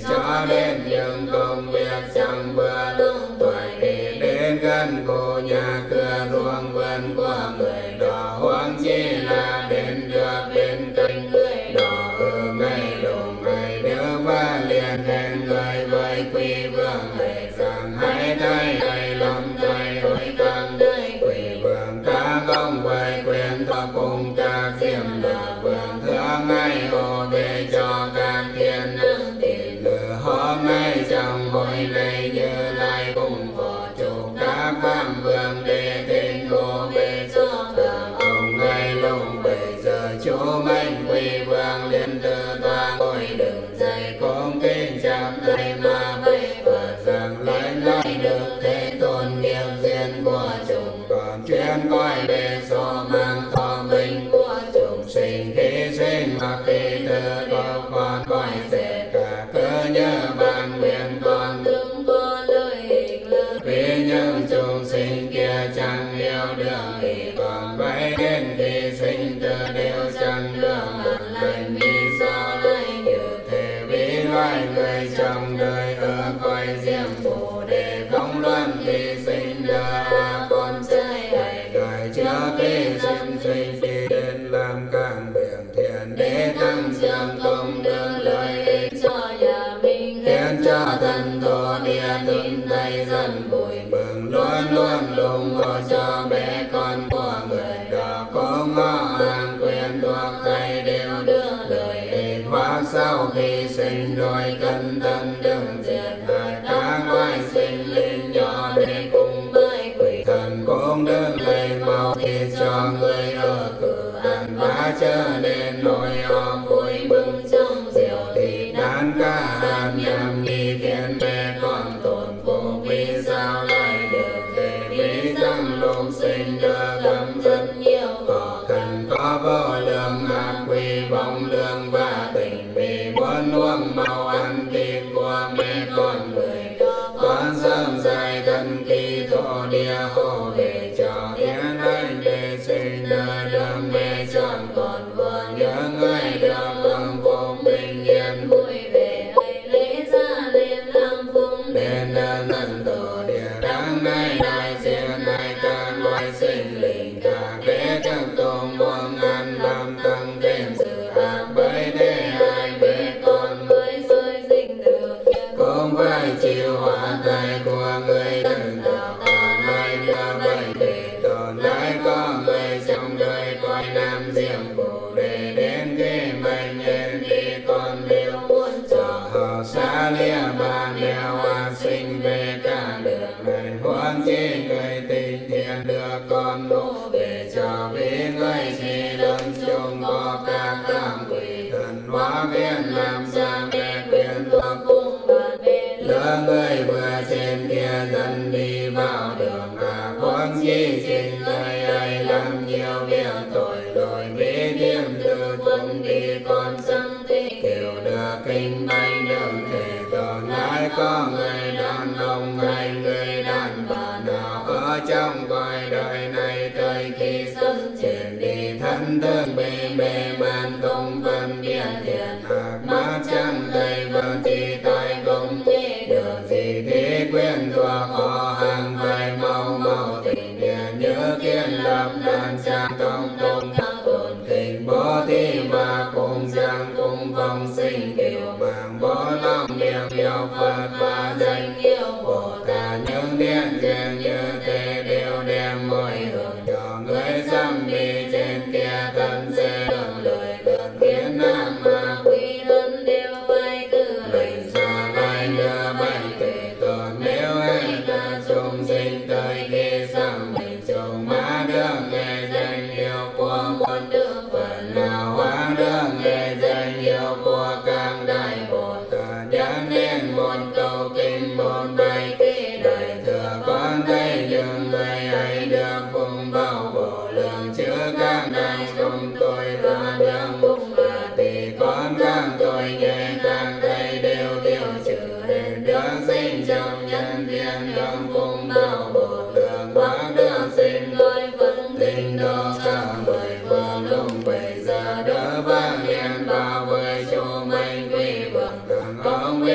cho đến những công việc chẳng bữa tuổi đi đến gần khu nhà cửa ruộng vườn của người đó, huống chi là đến được bên cạnh người đó ở ngày lùng ngày đưa và liền hẹn người với quý vương hãy rằng hãy thay hãy lòng thay hối cam quý vương ta công với quyền thọ cùng các diệm là vương thương ngày hộ về cho các thiên năng tiền nữ hôm nay trong hội này như lai cùng phò chủ các vang vương để thỉnh hộ về cho các ông ngày lùng bây giờ chú mệnh quý vương liên tư toa ngồi đừng dậy cũng kính chắp tay mà bày và rằng lấy được thế tôn nghiệp duyên của chúng còn chuyên coi về số mang thọ bình của chúng sinh khi sinh mặc khi tự có con coi sẽ cả cơ nhớ ban nguyện con tương có lợi ích lớn vì những chúng sinh kia chẳng hiểu đường thì còn vậy đến khi sinh tử đều chẳng đường an lành vì sao lại như thế vì loài người trong đời ở cõi diệm phù để không luân thì sinh ra con trai hãy đời trước khi sinh đi đến làm càng việc thiện để tăng trưởng công đức lợi ích cho nhà mình khiến cho thân thổ địa tin tay dân vui mừng luôn luôn ủng hộ cho bé con của người đó cũng ngõ hàng quyền thuộc thầy đều đưa lời ích hoặc sau khi sinh rồi cẩn thận đừng diệt hại các loài sinh linh nhỏ để cùng với quỷ thần cũng đừng lấy máu thịt cho người ở cửa ăn và trở nên nỗi o vui mừng trong diệu thì đàn ca hát nhằm đi khiến bé con tổn phúc vì sao lại được thế vì rằng lúc sinh được gấm rất nhiều có cần có vô lượng ác quy vọng lương và tình vì muốn uống màu ăn thịt của mẹ con người con sớm dài thân kỳ thổ địa hộ về cho yên anh để sinh đời đơm mẹ tròn còn vừa nhớ người được hưởng phúc bình yên vui về hãy lễ ra lên làm phụng đến ân tổ địa đáng nay đại diện nay các loài sinh linh càng để chẳng tôn buông ăn làm tăng thêm sự ác bởi để hai bé con với rơi sinh được cũng phải chịu họa tài của người thân đạo ta nay đưa bệnh để tồn lại có người trong đời coi nam diệm phù để đến khi bệnh nhân đi con đều muốn cho họ xa lìa ba nẻo hoa sinh về cả đường này hoan chi người tình thiện đưa con nô về cho vì người chỉ lâm chung có các tam quỷ thần hóa viên làm ra mẹ quyền thuộc cùng bạn bè lỡ người vừa trên kia dần đi vào đường hoan chi trên người ấy làm nhiều việc tội lỗi vì điềm từ tuân đi con chẳng thể kiểu được kinh bánh đường thể còn ai có người đàn ông hay người đàn bà nào ở trong cõi đời này tới khi sân chuyển đi thân thương bề man không phân biệt thiện ác mắt chẳng thấy vâng thì tai không được gì thì quyền thuộc họ hàng phải mau mau tình điện nhớ kiên lập đàn trang công công tồn tình bố thí và cùng giang cùng vong sinh kiều mạng bố lòng niệm yêu Phật và danh yêu Bồ Tát những điện riêng như thế đều đem mỗi hưởng cho người dâm đi trên kia thân sẽ được lời được kiến nam ma quý thân đều phải từ lệnh xa lại đưa bệnh tệ tồn nếu anh ta chung sinh tới khi sang mình chung má đường nghe danh yêu của một đường phần nào hóa đường nghe danh yêu của các đại Bồ Tát nhắn đến một câu kinh một bài kệ đời thừa con thấy những người ấy được phụng bảo bổ lượng chứa các đại chúng tôi và đường bụng bà thì con càng tôi nhẹ càng thấy đều tiêu trừ hết đường sinh trong nhân viên đường phụng bảo bổ lượng hóa đường sinh lối vẫn tình độ cả mười phương lúc bây giờ đỡ vang yên bảo với chủ mệnh quý vương thằng ông biết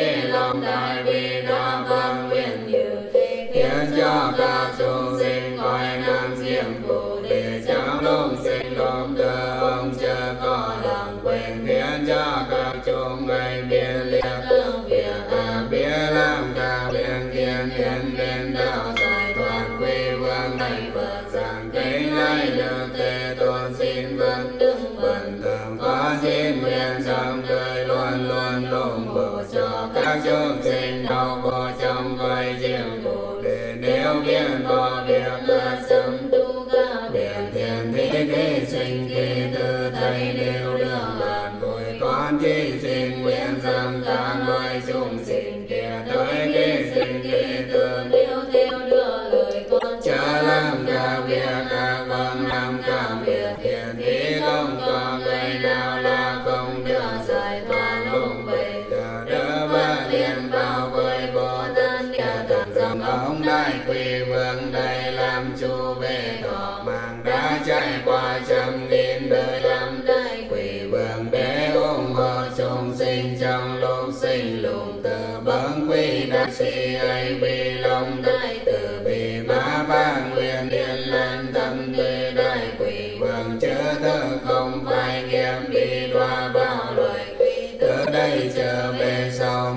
lòng đại bi đa văn nguyện như thế, khiến cho các chúng sinh khỏi nan diệm phù đề trong lúc sinh lúc tử ông chưa có lòng quên, khiến cho các chúng gây biệt liệt các việc biết làm các việc kiến hiện đến đạo giải thoát quy vương thành Phật giảng kính lạy Đức Thế Tôn xin vâng tưởng có xin nguyện trong đời luôn luôn ủng hộ cho các chúng sinh đau khổ trong cõi diệm phù đề, nếu biết có việc ta sấm tu các việc thiện thi khi sinh khi tư thầy đều được an vui, con chỉ xin nguyện rằng các loài chúng sinh kia tới khi sinh khi tư nếu theo đưa lời con chớ làm các việc các vâng làm các việc thiện thì không có người nào là không được giải thoát lúc vậy đỡ và liền vào với Bồ Tát địa tạng rằng ông đại quỷ vương đây làm chủ về thọ mạng đã trải qua trăm nghìn đời làm đại quỷ vương để ủng hộ chúng sinh trong lúc sinh lùng tử bấn quỷ đại sĩ ấy vì lòng đại từ bi mà ban nguyện điện lành tâm tuệ đại quỷ vương chớ thơ không phải nghiệp đi đọa vào loài quỷ từ đây trở về sau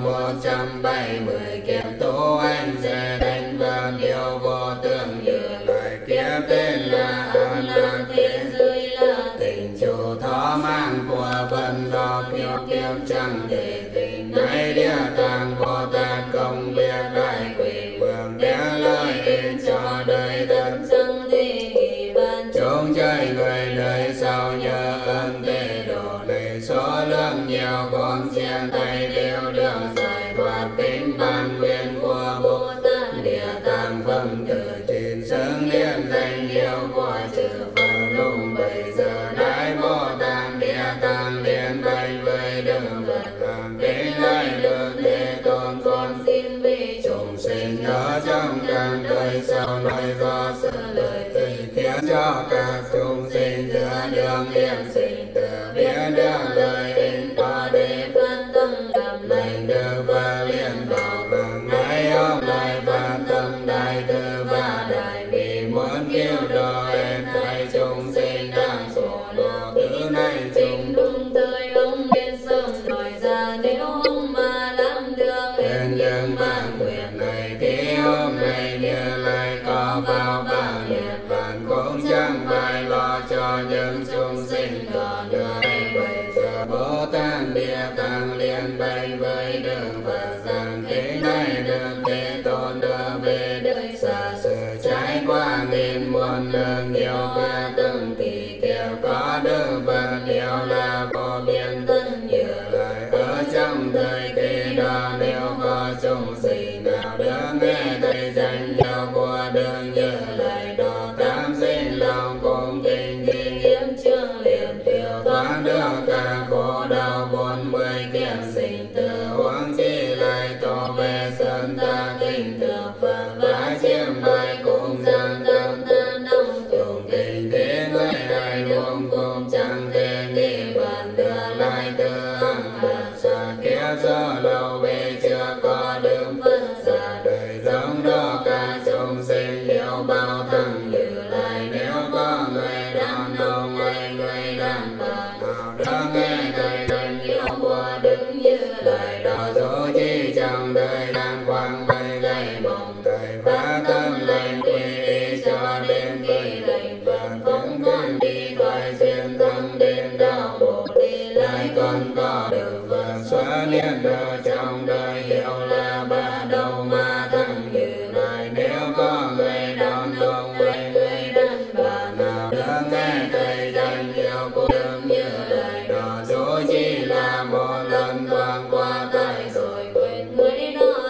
170 kiếp tu anh sẽ đánh vào điều vô tưởng như loài kiếp tên là an lạc thế giới là tình chủ thọ mang của phần đó kiếp chẳng thể tình nay địa tạng Bồ Tát công việc đại quỷ vương để lợi ích cho đời tất chẳng thể kỳ ban chúng trời người đời sau nhờ ơn tề độ này số lượng nhiều con xiên tay đều được giải thoát kính ban nguyện của Bồ Tát địa tạng phẩm từ trên xứng liên danh hiệu của chư Phật lúc bây giờ đại Bồ Tát địa tạng liên bạch với đức Phật làm kính lạy Đức Thế Tôn con xin vì chúng sinh ở trong các đời sau nói do sự lời tình khiến cho các chúng sinh giữa đường hiện sinh từ biết được lời ích có để phát tâm cảm lành được và liên bảo rằng ngày hôm nay phát tâm đại từ và đại bi muốn cứu độ hết thảy chúng sinh đang khổ đau thứ này chúng đúng tới ông nên sớm nói ra nếu ông mà làm được hiện những bản nguyện này thì hôm nay như lại có vào bản niệm bản cũng chẳng phải lo cho những chúng sinh còn được bây giờ Bồ Tát địa tạng liên bạch với đức Phật rằng kính này được Thế Tôn đưa về đời xa sự trải qua nghìn muôn lần nhiều kia từng tỷ kiếp có đức Phật điều là vô biên thân như lại ở trong thời kỳ đó nếu có chúng sinh nào được nghe thấy danh hiệu của đường như lại đó tam sinh lòng cùng tình thì nghiêm chương liệm tiêu thoát được cả khổ đau 40 kiếp sinh tử huống chi lại tổ về sơn ta kinh được Phật và chiêm bài cùng giang tâm thân đông cùng tình thế người ai luôn cùng chẳng thể nghĩ bàn đưa lại từ hằng hạ xa kiếp do lâu về chưa có đường Phật xa đời giống đó cả chúng sinh hiểu bao thằng như lại nếu có người đàn ông người đàn bà nào đã nghe thấy danh hiệu của Đức Như Lai đó dỗ chi trong đời đàn quang bay gây mộng đời phá tâm lành quy y cho đến khi lành vàng không còn đi khỏi xuyên tâm đến đạo Bồ Đề lại còn có được vàng xóa niên đời trong đời hiệu là ba đầu ma thằng Như Lai nếu có người đàn ông người đàn bà nào đã nghe thấy danh hiệu của Đức Như Lai đó dỗ chi là một lần thoáng qua tay rồi quên người đó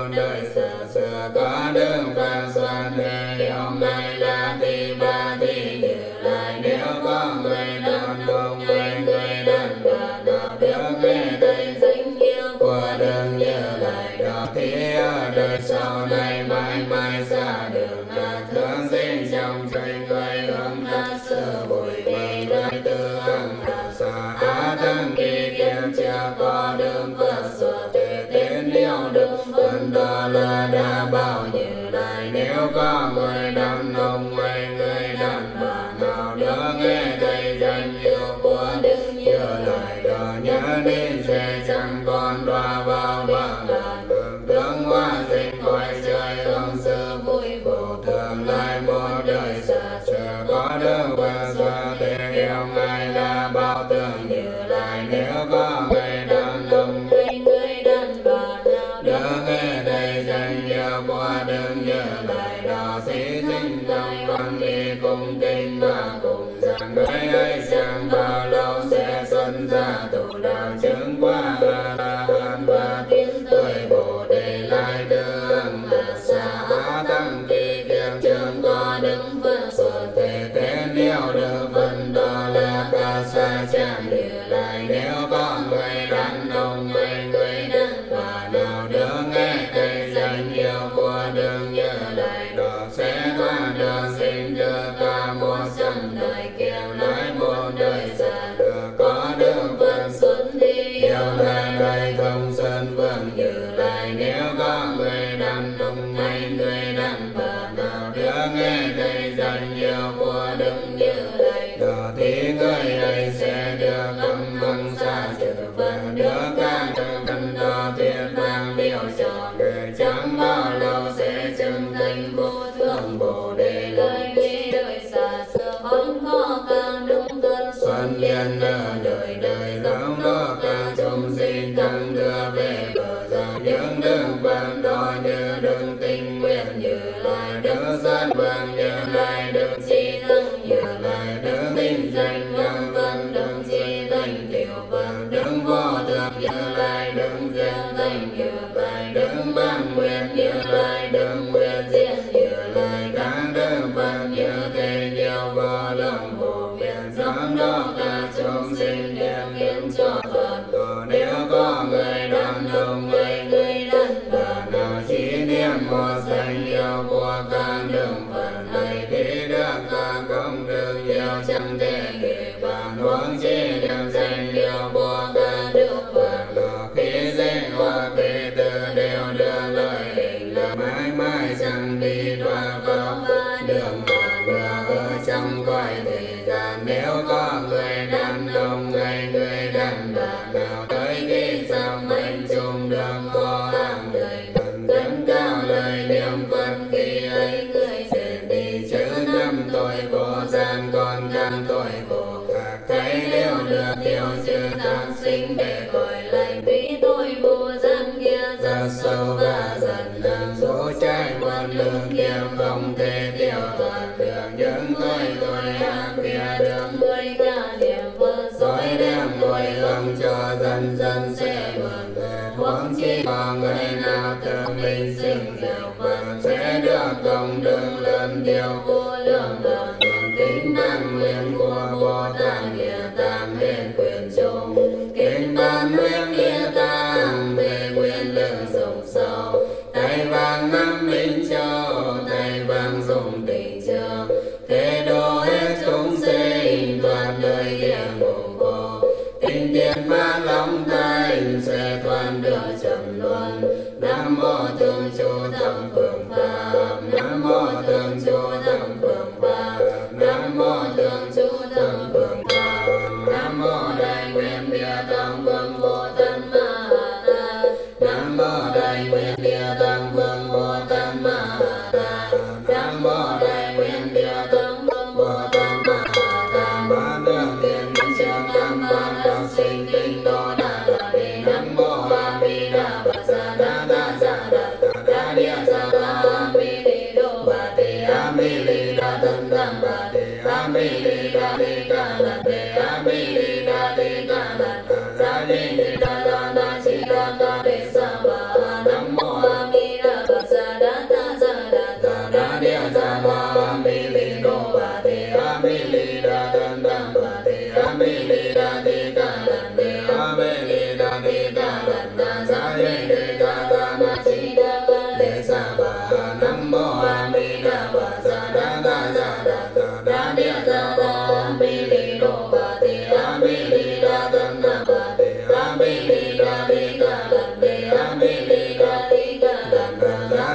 muôn đời xưa có đường Phật xuất thế yêu ngài là thì ba thì Như Lai. Nếu có người đàn ông người đàn bà nào được nghe thấy danh hiệu của đường Như Lai đó thì ở đời sau này mãi mãi xa đường thường sinh trong trời người hướng ta sự bụi vì đời tư hằng xa thân kỳ kiếp chưa có đường Phật xuất thế tiến yêu đường Phật đó là đã bao Như Lai. Nếu có người đàn ông người đàn bà nào được nghe thấy danh hiệu của đường Như Lai đó nhớ đến sẽ chẳng còn đọa vào bậc lạc hướng hoa sinh khỏi trời hương sự vui vụ thường lại một đời xưa có đường Phật xuất thế yêu ngài là bao tưởng Như Lai. Nếu có người đàn ông người đàn bà nào được nghe thấy danh hiệu của đường Như Lai đó sĩ tinh trong văn đi cùng kinh và cùng rằng người ấy chẳng bao lâu sẽ xuất ra tu đạo chứng quả A La Hán và tiến tới Bồ Đề lại đường xa tăng kỳ kiếp trường có đứng Phật xuất thế tên yêu được Phật đó là ca sa chẳng Như Lai. Nếu có người đàn ông người đàn bà nào được nghe thấy danh hiệu của đường Như Lai đó sẽ qua đường sinh được cả 100 đời kiếp lại một đời xa được có đường Phật xuất thế yêu là đời không sân vương Như Lai. Nếu có người đàn ông người đàn bà nào được nghe thấy danh hiệu của đường Như Lai đó thì người ấy sẽ được âm hằng xa trừ Phật được các thân đó tuyệt vàng điều cho người chẳng bao lâu sẽ chứng thành vô thượng Bồ Đề lại vì đời xa xưa vẫn có cả đường Phật xuân liên ở đời đời giống đó cả chúng sinh chẳng đưa về bờ ra những đường Phật đó như đường tình nguyện Như Lai đường sát vàng Như Lai đường chi thăng Như Lai đường tinh danh đường Phật đường chi thành điều Phật đường vô thượng Như Lai đường diệu thành Như Lai đường ban nguyện Như Lai đường nguyện diện Như Lai các đường Phật như thế nhiều vô lượng vô biên giống đó cả chúng sinh niệm khiến cho Phật. Nếu có người đàn ông người đàn bà nào chỉ niệm một danh hiệu của các đường Phật này thì được cả công đức nhiều chẳng thể kể bàn huống chi niệm danh hiệu của các đường Phật đó khi sinh hoặc khi từ đều được lợi ích là mãi mãi chẳng đi đọa vào đường mà ở trong cõi thế gian. Nếu có người đàn ông người đàn bà nào tới khi sao mệnh chung được có hàng người cần cấn cao lời niệm Phật khi ấy người sẽ đi chữ năm tội vô gian còn càng tội khổ khác thấy nếu được tiêu trừ tạm sinh để cõi lành vì tội vô gian kia rất sâu và dần dần số trái muôn lương kiếp không thể tiêu thoát được những tội ác kia được người cả niệm Phật dối đem hồi hướng cho dần dần sẽ vượt về huống chi có người nào tự mình sinh diệu Phật sẽ được công đức lớn điều vô lượng được tính năng nguyện của Bồ Tát Địa Tạng hiện quyền chung kinh ban nguyện Địa Tạng về quyền lực rộng sâu tay vàng năm minh châu tay vàng dùng tình châu thế độ hết chúng sinh toàn đời địa ngục khổ tinh tiền phát lòng thành sẽ toàn được trầm luân. Nam mô Thượng Chủ Thập Phương Pháp Nam mô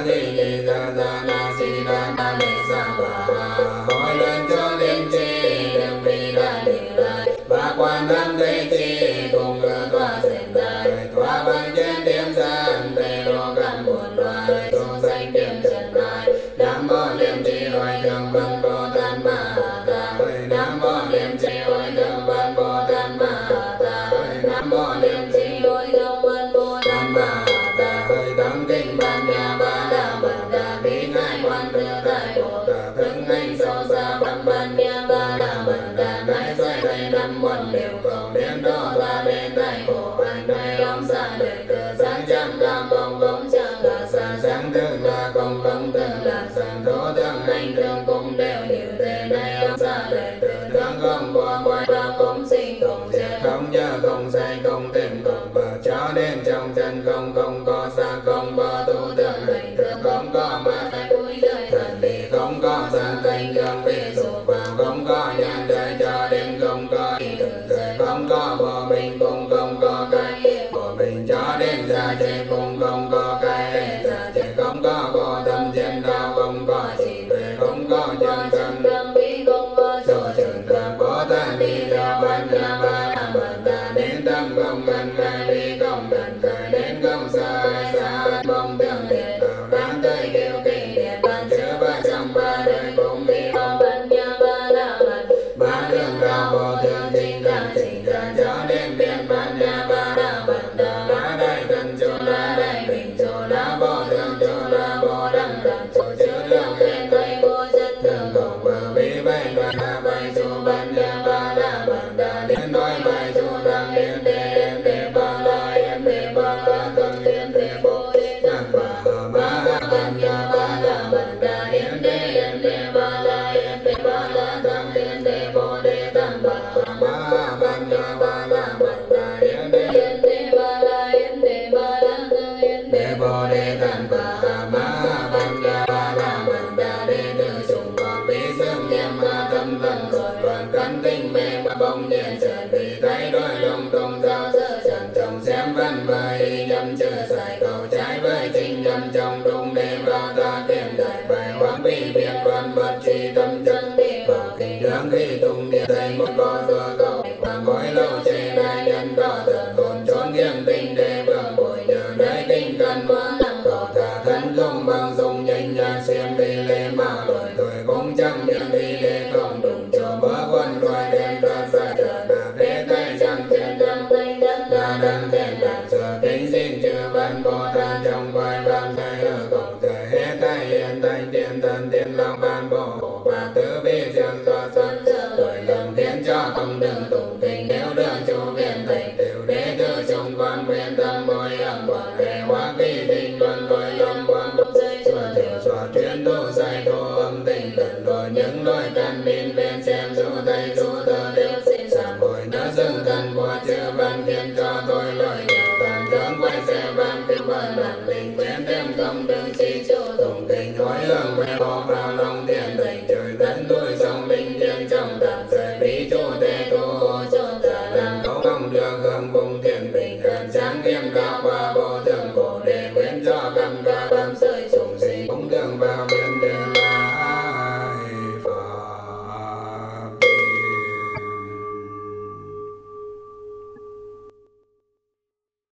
di ni sa sa na si đa na ni sa bà hỏi lên cho liên chi đừng vì đại địa lại ba quan âm thế chi cùng ngựa tỏa sen dài tỏa bằng trên điểm gian tề đồ cảm buồn loài xuống xanh điểm trần ai nam mô liêm chi hoài thượng văn bồ tát ma ta nam mô liêm chi hoài thượng văn bồ tát ma ta nam mô liêm chi hoài thượng văn bồ tát ma ta tâm kinh ban nhà ba la mật đa bí ngài quan tự tại bồ tát thương anh sâu xa bằng ban nhà ba la mật đa nái xoay tay năm muôn điều cầu đến đó ta đến tay bộ anh này ông xa đời từ sáng trăm tam bông bông chẳng là xa sáng tương là công tương là sáng đố tương anh tương cũng đều như thế này ông xa đời từ thương không qua ngoài ta cũng sinh cùng chết không nhớ không say không tìm không bờ cho đến trong chân không có xa không có tu tưởng hành thượng không có ma tay cuối đời thần thì không có sang thành gương vì dục vào không có nhân đời cho đến không có ý tưởng rời không có bỏ mình cũng không có cái bỏ mình cho đến ra chơi cũng không có cái ra chơi không có vô tâm chiến đạo không có chỉ về không có chân chân tâm bí không có chỗ trường tâm có ta đi theo ban nhà ba la mật đa đến tâm không cần khai đi không cần khai đến không sai xa bông tương liệt đang tới kêu kinh liệt ban chứa ba trăm ba đời cũng đi theo ban nhà ba la mật ba đường đạo vô thường chính ra cho đến biên ban nhà ba la mật đa lá đại thần chỗ lá đại bình chỗ lá vô thường chỗ lá vô đăng đẳng chỗ chữ lượng lên tây vô chân thường cộng bờ bí bay đoàn hạ bay chỗ ban nhà ba la mật đa đến nói bài chỗ tăng yên đề ba la yên đề ba la tăng yên đề bồ đề tăng ba ban nhà ba la mật đa yên đề ba la yên đề ba la tăng yên đề bồ đề tăng ba ban nhà ba la mật đa yên đề ba la yên đề ba la tăng yên đề bồ đề tăng ba ban nhà ba la mật đa đề từ trùng con bí sương nghiêm ma tâm thần rồi đoàn căn tinh mê mà bông nhiên trần vì thấy đôi lông tung giao dơ trần trồng xem văn vời nhâm chữ giải cầu trái với trình nhâm trong đúng đêm vào ta kiếm đại bài hoang bí biệt văn vật truy tâm chân đi vào kinh đường khi tung điện dây một con rùa cầu bằng ngói lâu chế đại nhân đỏ thần hồn trốn nghiêng tinh đề vương bụi nhờ nơi kinh cần mưa lăng cầu thả thân không bằng dùng nhanh nhà xem đi lê mà lời tuổi cũng chẳng miệng đi lê không đụng cho mớ quân loài đen ra xa trở là đế tay chẳng trên đăng tây đất là đăng tên đàn sở kính xin chư văn bồ tát trong vai văn thầy ở cổng trời hết tay hiện thanh tiên thần tiên long ban bồ và tứ bi dương do sân tuổi lầm thiên cho không đừng tụng kinh nếu đường chủ viên thành tiểu đế tư trung quan viên tâm bồi âm quảng hệ hóa kỳ tinh luân lôi lâm quan bốc dây chùa tiểu xóa chuyên tu sai thu âm tình tận đổi những lôi căn min bên xem du tây du tơ liêu xin sám bồi nhớ dừng thần của chư văn thiên cho tôi lời nhiều tàn tướng quay xe văn cứu vân bản linh quên thêm công đường chi